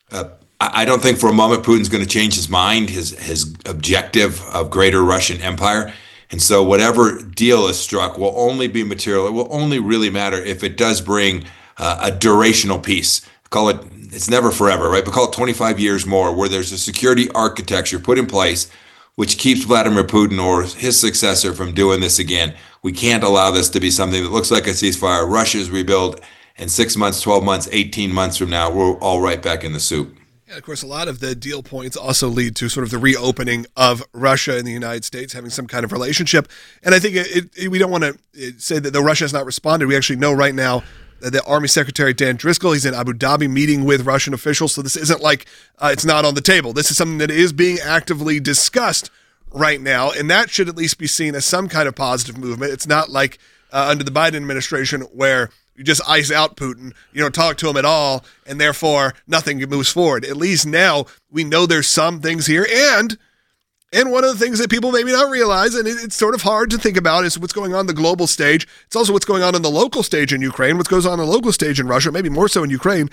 I don't think for a moment Putin's going to change his mind, his objective of greater Russian empire. And so whatever deal is struck will only be material. It will only really matter if it does bring a durational peace. Call it, it's never forever, right? But call it 25 years more, where there's a security architecture put in place which keeps Vladimir Putin or his successor from doing this again. We can't allow this to be something that looks like a ceasefire, Russia's rebuild, and 6 months, 12 months, 18 months from now, we're all right back in the soup. Yeah, of course, a lot of the deal points also lead to sort of the reopening of Russia and the United States having some kind of relationship. And I think we don't want to say that Russia has not responded. We actually know right now that the Army Secretary Dan Driscoll, he's in Abu Dhabi meeting with Russian officials. So this isn't like it's not on the table. This is something that is being actively discussed right now. And that should at least be seen as some kind of positive movement. It's not like under the Biden administration where you just ice out Putin, you don't talk to him at all, and therefore nothing moves forward. At least now we know there's some things here. And one of the things that people maybe not realize, and it's sort of hard to think about, is what's going on the global stage. It's also what's going on the local stage in Ukraine, what goes on the local stage in Russia, maybe more so in Ukraine,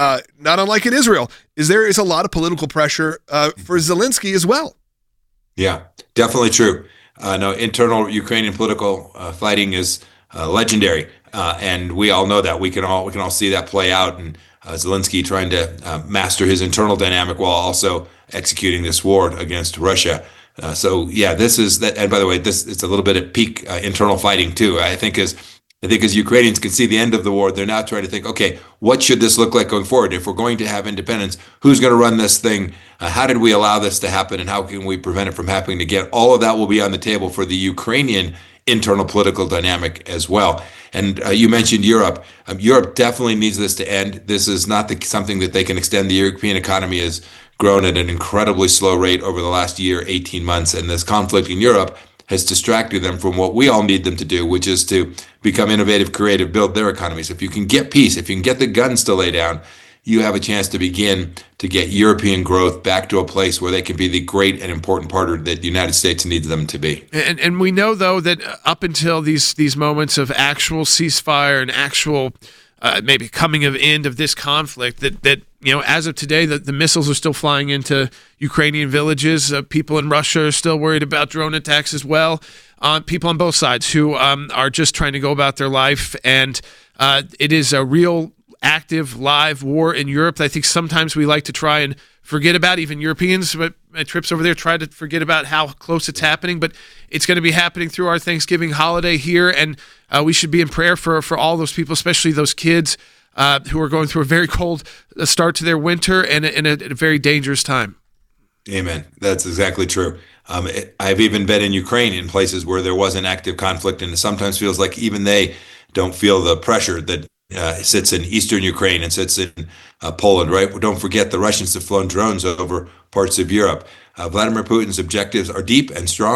not unlike in Israel, there is a lot of political pressure for Zelensky as well. Yeah, definitely true. No, internal Ukrainian political fighting is legendary. And we all know that. We can all see that play out, and Zelensky trying to master his internal dynamic while also executing this war against Russia. So yeah, this is that. And by the way, it's a little bit at peak internal fighting too. I think as Ukrainians can see the end of the war, they're now trying to think, okay, what should this look like going forward? If we're going to have independence, who's going to run this thing? How did we allow this to happen, and how can we prevent it from happening again? All of that will be on the table for the Ukrainian internal political dynamic as well. And you mentioned Europe. Europe definitely needs this to end. This is not something that they can extend. The European economy has grown at an incredibly slow rate over the last year, 18 months, and this conflict in Europe has distracted them from what we all need them to do, which is to become innovative, creative, build their economies. If you can get peace, if you can get the guns to lay down, you have a chance to begin to get European growth back to a place where they can be the great and important partner that the United States needs them to be. And we know, though, that up until these moments of actual ceasefire and actual maybe coming of end of this conflict, that as of today, the missiles are still flying into Ukrainian villages. People in Russia are still worried about drone attacks as well. People on both sides who are just trying to go about their life. And it is a real active live war in Europe. I think sometimes we like to try and forget about, even Europeans, but my trips over there try to forget about how close it's happening, but it's going to be happening through our Thanksgiving holiday here, and we should be in prayer for all those people, especially those kids who are going through a very cold start to their winter and a very dangerous time. Amen. That's exactly true. I've even been in Ukraine in places where there was an active conflict, and it sometimes feels like even they don't feel the pressure that sits in eastern Ukraine and sits in Poland, right? Well, don't forget the Russians have flown drones over parts of Europe. Vladimir Putin's objectives are deep and strong.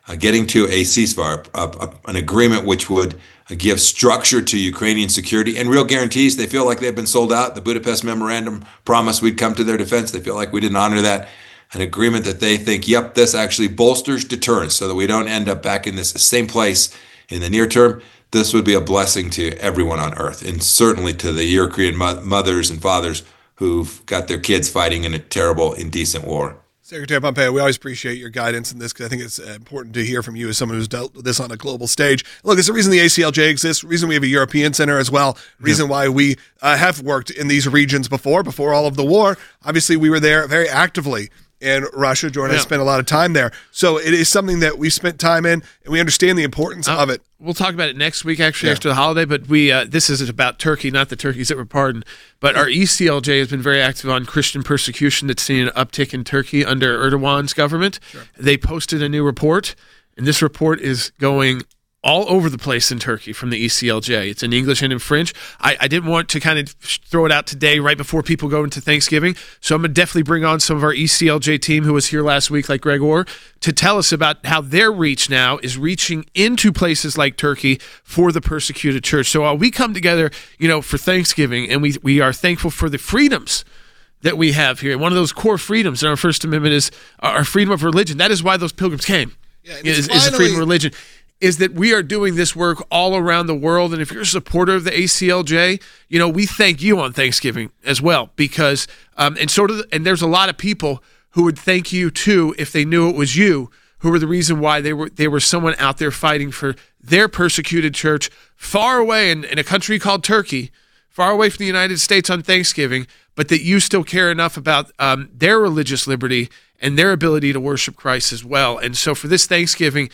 getting to a ceasefire, an agreement which would give structure to Ukrainian security and real guarantees. They feel like they've been sold out. The Budapest Memorandum promised we'd come to their defense. They feel like we didn't honor that. An agreement that they think, yep, this actually bolsters deterrence so that we don't end up back in this same place in the near term. This would be a blessing to everyone on earth, and certainly to the Ukrainian mothers and fathers who've got their kids fighting in a terrible, indecent war. Secretary Pompeo, we always appreciate your guidance in this because I think it's important to hear from you as someone who's dealt with this on a global stage. Look, it's the reason the ACLJ exists, the reason we have a European center as well, the reason why we have worked in these regions before all of the war. Obviously, we were there very actively in Russia. Jordan has spent a lot of time there. So it is something that we've spent time in, and we understand the importance of it. We'll talk about it next week, actually, after the holiday, but this is about Turkey, not the turkeys that were pardoned. But our ECLJ has been very active on Christian persecution that's seen an uptick in Turkey under Erdogan's government. Sure. They posted a new report, and this report is going all over the place in Turkey from the ECLJ. It's in English and in French. I didn't want to kind of throw it out today right before people go into Thanksgiving, so I'm going to definitely bring on some of our ECLJ team who was here last week, like Greg Orr, to tell us about how their reach now is reaching into places like Turkey for the persecuted church. So while we come together, for Thanksgiving, and we are thankful for the freedoms that we have here. One of those core freedoms in our First Amendment is our freedom of religion. That is why those pilgrims came, is the freedom of religion. Is that we are doing this work all around the world. And if you're a supporter of the ACLJ, we thank you on Thanksgiving as well, because, and there's a lot of people who would thank you too if they knew it was you who were the reason why they were someone out there fighting for their persecuted church far away in a country called Turkey, far away from the United States on Thanksgiving, but that you still care enough about their religious liberty and their ability to worship Christ as well. And so for this Thanksgiving,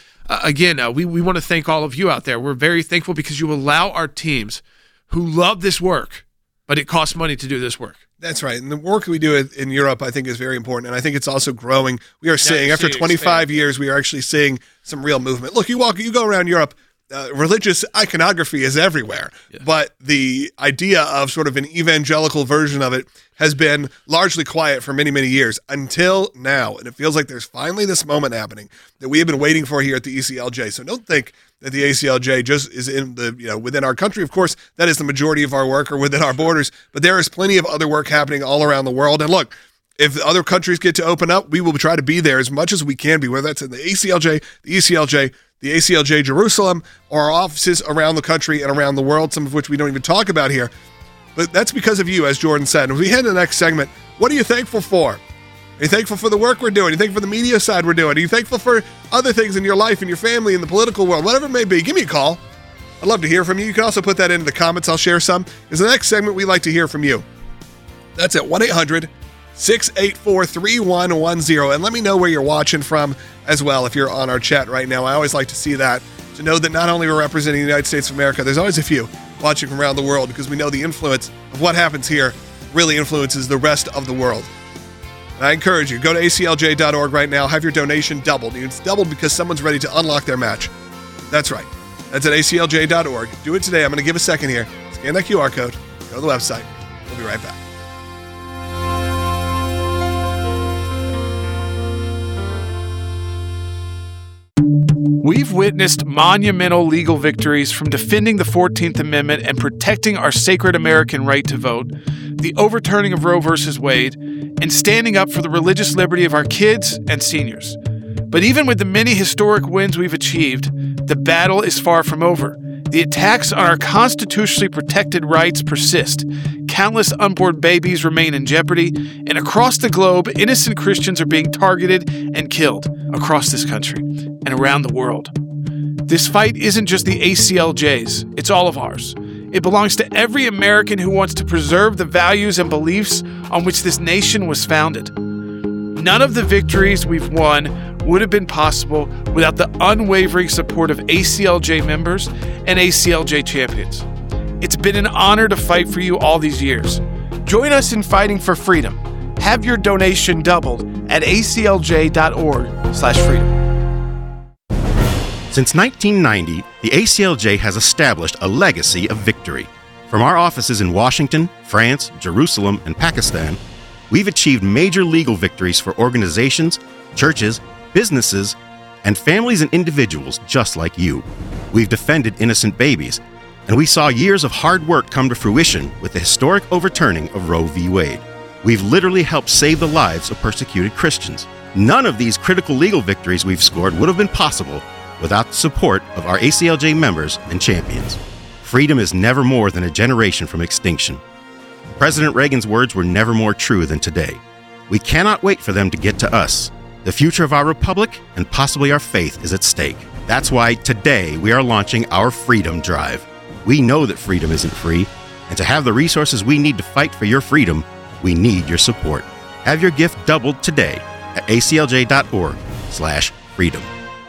we want to thank all of you out there. We're very thankful because you allow our teams who love this work, but it costs money to do this work. That's right. And the work we do in Europe, I think, is very important. And I think it's also growing. We are seeing, after 25 years, we are actually seeing some real movement. Look, you go around Europe, religious iconography is everywhere. Yeah. But the idea of sort of an evangelical version of it has been largely quiet for many, many years until now. And it feels like there's finally this moment happening that we have been waiting for here at the ECLJ. So don't think that the ACLJ just is in within our country. Of course, that is the majority of our work, or within our borders, but there is plenty of other work happening all around the world. And look, if other countries get to open up, we will try to be there as much as we can be, whether that's in the ACLJ, the ECLJ, the ACLJ Jerusalem, or our offices around the country and around the world, some of which we don't even talk about here. But that's because of you, as Jordan said. And as we head to the next segment, what are you thankful for? Are you thankful for the work we're doing? Are you thankful for the media side we're doing? Are you thankful for other things in your life, in your family, in the political world, whatever it may be? Give me a call. I'd love to hear from you. You can also put that into the comments. I'll share some. In the next segment, we'd like to hear from you. That's at 1-800-684-3110. And let me know where you're watching from as well if you're on our chat right now. I always like to see that, to know that not only we're representing the United States of America, there's always a few watching from around the world, because we know the influence of what happens here really influences the rest of the world. And I encourage you, go to aclj.org right now, have your donation doubled. It's doubled because someone's ready to unlock their match. That's right. That's at aclj.org. Do it today. I'm going to give a second here. Scan that QR code. Go to the website. We'll be right back. We've witnessed monumental legal victories from defending the 14th Amendment and protecting our sacred American right to vote, the overturning of Roe v. Wade, and standing up for the religious liberty of our kids and seniors. But even with the many historic wins we've achieved, the battle is far from over. The attacks on our constitutionally protected rights persist. Countless unborn babies remain in jeopardy, and across the globe, innocent Christians are being targeted and killed across this country and around the world. This fight isn't just the ACLJ's, it's all of ours. It belongs to every American who wants to preserve the values and beliefs on which this nation was founded. None of the victories we've won would have been possible without the unwavering support of ACLJ members and ACLJ champions. It's been an honor to fight for you all these years. Join us in fighting for freedom. Have your donation doubled at aclj.org/freedom. Since 1990, the ACLJ has established a legacy of victory. From our offices in Washington, France, Jerusalem, and Pakistan, we've achieved major legal victories for organizations, churches, businesses, and families and individuals just like you. We've defended innocent babies, and we saw years of hard work come to fruition with the historic overturning of Roe v. Wade. We've literally helped save the lives of persecuted Christians. None of these critical legal victories we've scored would have been possible without the support of our ACLJ members and champions. Freedom is never more than a generation from extinction. President Reagan's words were never more true than today. We cannot wait for them to get to us. The future of our republic and possibly our faith is at stake. That's why today we are launching our Freedom Drive. We know that freedom isn't free, and to have the resources we need to fight for your freedom, we need your support. Have your gift doubled today at aclj.org/freedom.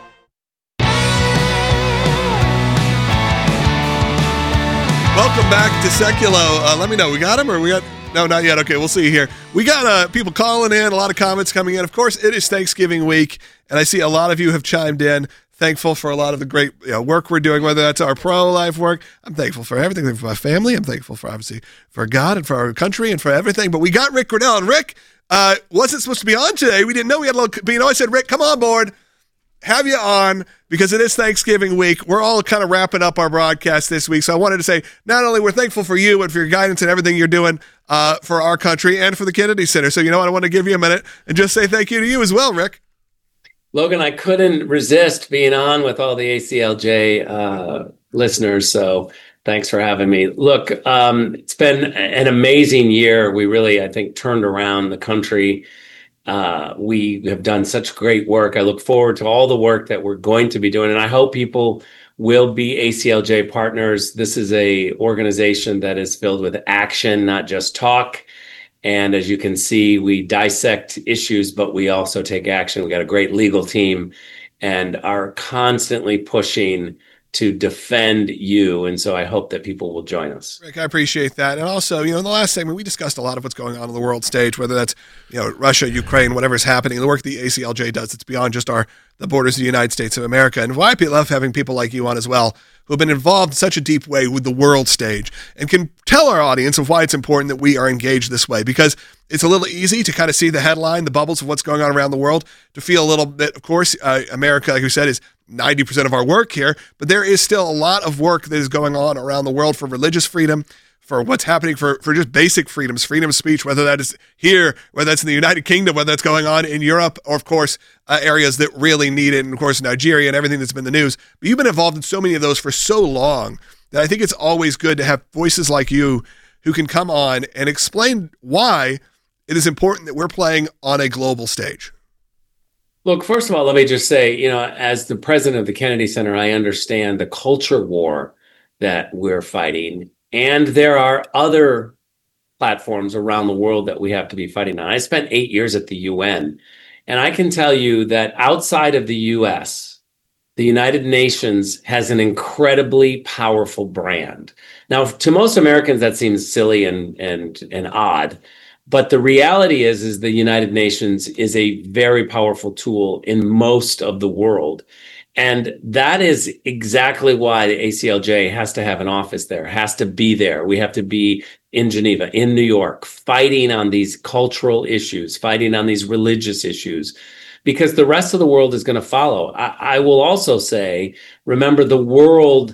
Welcome back to Seculo. Let me know. We got him or we got... No, not yet. Okay, we'll see here. We got people calling in, a lot of comments coming in. Of course, it is Thanksgiving week, and I see a lot of you have chimed in. Thankful for a lot of the great work we're doing, whether that's our pro-life work. I'm thankful for everything. I'm thankful for my family. I'm thankful for, obviously, for God and for our country and for everything. But we got Rick Grenell. And Rick wasn't supposed to be on today. We didn't know we had a little... But, I said, Rick, come on board. Have you on, because it is Thanksgiving week. We're all kind of wrapping up our broadcast this week. So I wanted to say, not only we're thankful for you and for your guidance and everything you're doing for our country and for the Kennedy Center. So, I want to give you a minute and just say thank you to you as well, Rick. Logan, I couldn't resist being on with all the ACLJ listeners. So thanks for having me. Look, it's been an amazing year. We really, I think, turned around the country. We have done such great work. I look forward to all the work that we're going to be doing, and I hope people will be ACLJ partners. This is a organization that is filled with action, not just talk. And as you can see, we dissect issues, but we also take action. We got a great legal team and are constantly pushing to defend you. And so I hope that people will join us. Rick, I appreciate that. And also, in the last segment, we discussed a lot of what's going on the world stage, whether that's, Russia, Ukraine, whatever's happening, the work the ACLJ does, it's beyond just the borders of the United States of America. And why I love having people like you on as well, who have been involved in such a deep way with the world stage and can tell our audience of why it's important that we are engaged this way, because it's a little easy to kind of see the headline, the bubbles of what's going on around the world, to feel a little bit, of course, America, like we said, is 90% of our work here, but there is still a lot of work that is going on around the world for religious freedom, for what's happening for just basic freedoms, freedom of speech, whether that is here, whether that's in the United Kingdom, whether that's going on in Europe, or of course, areas that really need it, and of course, Nigeria and everything that's been in the news. But you've been involved in so many of those for so long that I think it's always good to have voices like you who can come on and explain why it is important that we're playing on a global stage. Look, first of all, let me just say, as the president of the Kennedy Center, I understand the culture war that we're fighting. And there are other platforms around the world that we have to be fighting on. I spent 8 years at the UN, and I can tell you that outside of the US, the United Nations has an incredibly powerful brand. Now, to most Americans, that seems silly and odd. But the reality is the United Nations is a very powerful tool in most of the world. And that is exactly why the ACLJ has to have an office there, has to be there. We have to be in Geneva, in New York, fighting on these cultural issues, fighting on these religious issues, because the rest of the world is going to follow. I will also say, remember, the world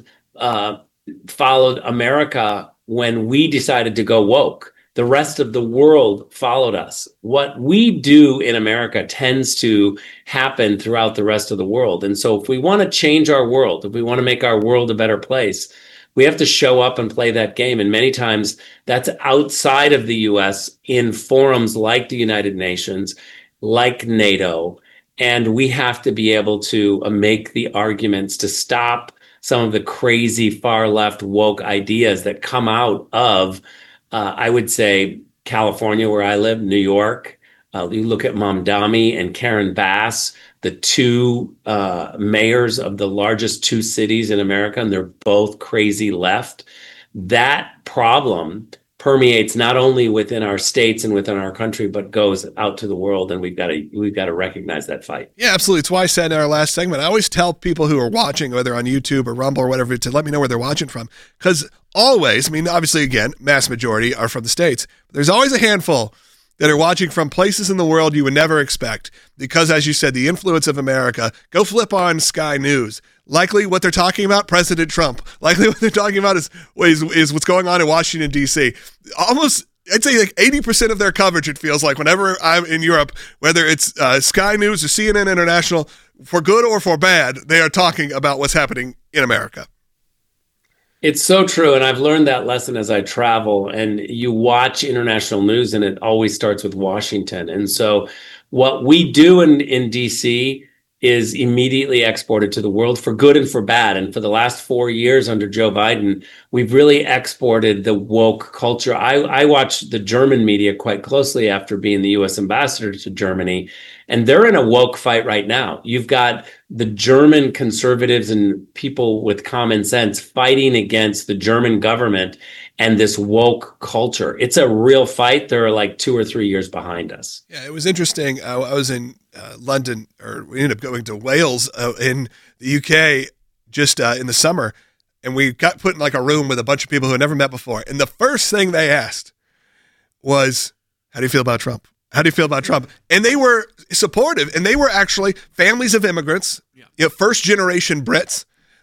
followed America when we decided to go woke. The rest of the world followed us. What we do in America tends to happen throughout the rest of the world. And so if we want to change our world, if we want to make our world a better place, we have to show up and play that game. And many times that's outside of the US in forums like the United Nations, like NATO. And we have to be able to make the arguments to stop some of the crazy far left woke ideas that come out of I would say California, where I live, New York. You look at Mamdani and Karen Bass, the two mayors of the largest two cities in America, and they're both crazy left. That problem permeates not only within our states and within our country, but goes out to the world, and we've got to recognize that fight. Yeah, absolutely. It's why I said in our last segment, I always tell people who are watching, whether on YouTube or Rumble or whatever, to let me know where they're watching from, because always, obviously, again, mass majority are from the States. But there's always a handful that are watching from places in the world you would never expect because, as you said, the influence of America. Go flip on Sky News. Likely what they're talking about, President Trump. Likely what they're talking about is what's going on in Washington, D.C. Almost, I'd say like 80% of their coverage, it feels like, whenever I'm in Europe, whether it's Sky News or CNN International, for good or for bad, they are talking about what's happening in America. It's so true. And I've learned that lesson as I travel, and you watch international news and it always starts with Washington. And so what we do in DC is immediately exported to the world for good and for bad. And for the last 4 years under Joe Biden, we've really exported the woke culture. I watch the German media quite closely after being the U.S. ambassador to Germany, and they're in a woke fight right now. You've got the German conservatives and people with common sense fighting against the German government and this woke culture. It's a real fight. They're like 2 or 3 years behind us. Yeah, it was interesting. I was in London, or we ended up going to Wales in the UK just in the summer, and we got put in like a room with a bunch of people who had never met before. And the first thing they asked was, how do you feel about Trump? How do you feel about Trump? And they were supportive, and they were actually families of immigrants, first-generation Brits,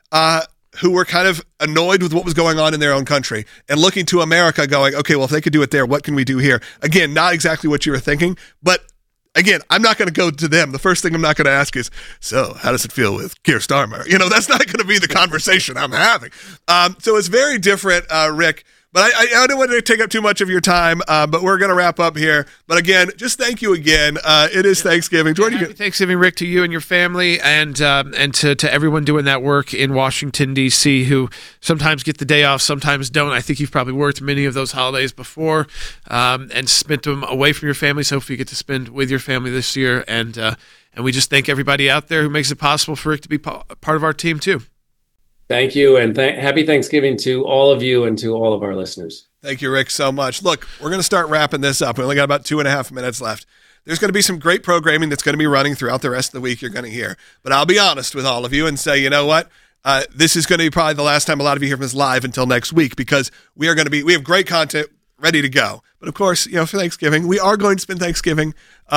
who were kind of annoyed with what was going on in their own country and looking to America going, okay, well, if they could do it there, what can we do here? Again, not exactly what you were thinking, but again, I'm not going to go to them. The first thing I'm not going to ask is, so how does it feel with Keir Starmer? That's not going to be the conversation I'm having. So it's very different, Rick. But I don't want to take up too much of your time, but we're going to wrap up here. But again, just thank you again. It is Thanksgiving. Jordan, happy Thanksgiving, Rick, to you and your family, and to everyone doing that work in Washington, D.C., who sometimes get the day off, sometimes don't. I think you've probably worked many of those holidays before and spent them away from your family. So hopefully you get to spend with your family this year. And we just thank everybody out there who makes it possible for Rick to be part of our team, too. Thank you, and happy Thanksgiving to all of you and to all of our listeners. Thank you, Rick, so much. Look, we're going to start wrapping this up. We only got about 2.5 minutes left. There's going to be some great programming that's going to be running throughout the rest of the week you're going to hear. But I'll be honest with all of you and say, you know what? This is going to be probably the last time a lot of you hear from us live until next week, because we have great content ready to go. But of course, for Thanksgiving, we are going to spend Thanksgiving,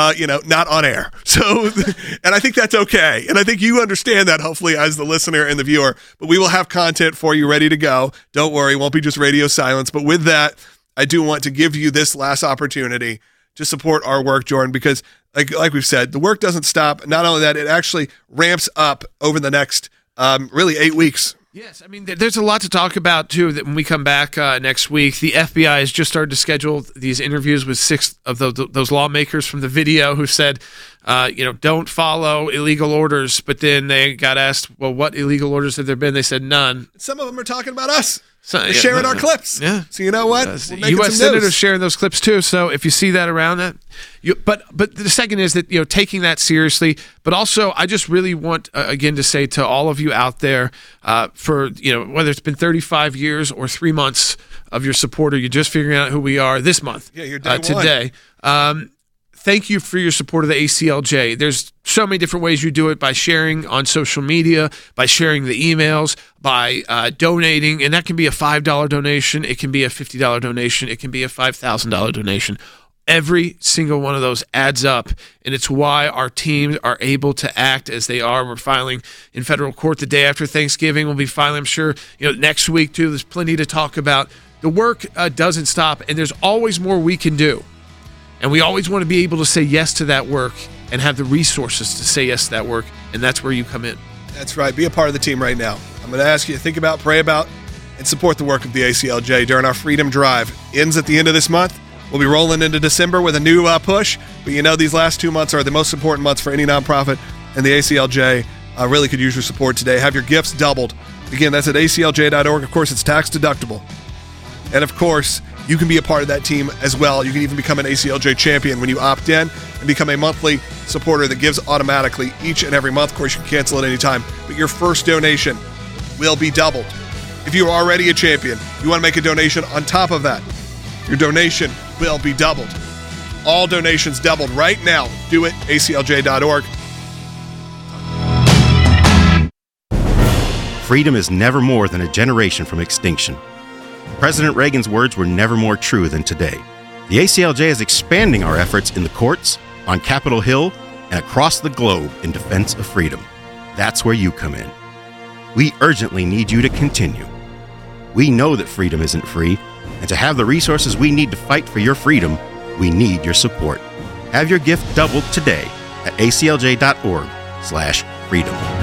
not on air. So, and I think that's okay. And I think you understand that, hopefully, as the listener and the viewer. But we will have content for you ready to go. Don't worry, it won't be just radio silence. But with that, I do want to give you this last opportunity to support our work, Jordan, because like we've said, the work doesn't stop. Not only that, it actually ramps up over the next really 8 weeks. Yes, I mean, there's a lot to talk about, too, that when we come back next week. The FBI has just started to schedule these interviews with 6 of those lawmakers from the video who said, don't follow illegal orders. But then they got asked, well, what illegal orders have there been? They said none. Some of them are talking about us. Sharing our clips. Yeah. So you know what? U.S. senators sharing those clips too. So if you see that around that, but the second is that taking that seriously. But also, I just really want again to say to all of you out there, for whether it's been 35 years or 3 months of your support, or you're just figuring out who we are this month, you're day today. Thank you for your support of the ACLJ. There's so many different ways you do it, by sharing on social media, by sharing the emails, by donating. And that can be a $5 donation. It can be a $50 donation. It can be a $5,000 donation. Every single one of those adds up, and it's why our teams are able to act as they are. We're filing in federal court the day after Thanksgiving. We'll be filing, I'm sure, next week, too. There's plenty to talk about. The work doesn't stop, and there's always more we can do. And we always want to be able to say yes to that work and have the resources to say yes to that work, and that's where you come in. That's right. Be a part of the team right now. I'm going to ask you to think about, pray about, and support the work of the ACLJ during our Freedom Drive. Ends at the end of this month. We'll be rolling into December with a new push, but these last 2 months are the most important months for any nonprofit, and the ACLJ really could use your support today. Have your gifts doubled. Again, that's at aclj.org. Of course, it's tax deductible. And of course, you can be a part of that team as well. You can even become an ACLJ champion when you opt in and become a monthly supporter that gives automatically each and every month. Of course, you can cancel at any time, but your first donation will be doubled. If you are already a champion, you want to make a donation on top of that, your donation will be doubled. All donations doubled right now. Do it, aclj.org. Freedom is never more than a generation from extinction. President Reagan's words were never more true than today. The ACLJ is expanding our efforts in the courts, on Capitol Hill, and across the globe in defense of freedom. That's where you come in. We urgently need you to continue. We know that freedom isn't free, and to have the resources we need to fight for your freedom, we need your support. Have your gift doubled today at aclj.org/freedom.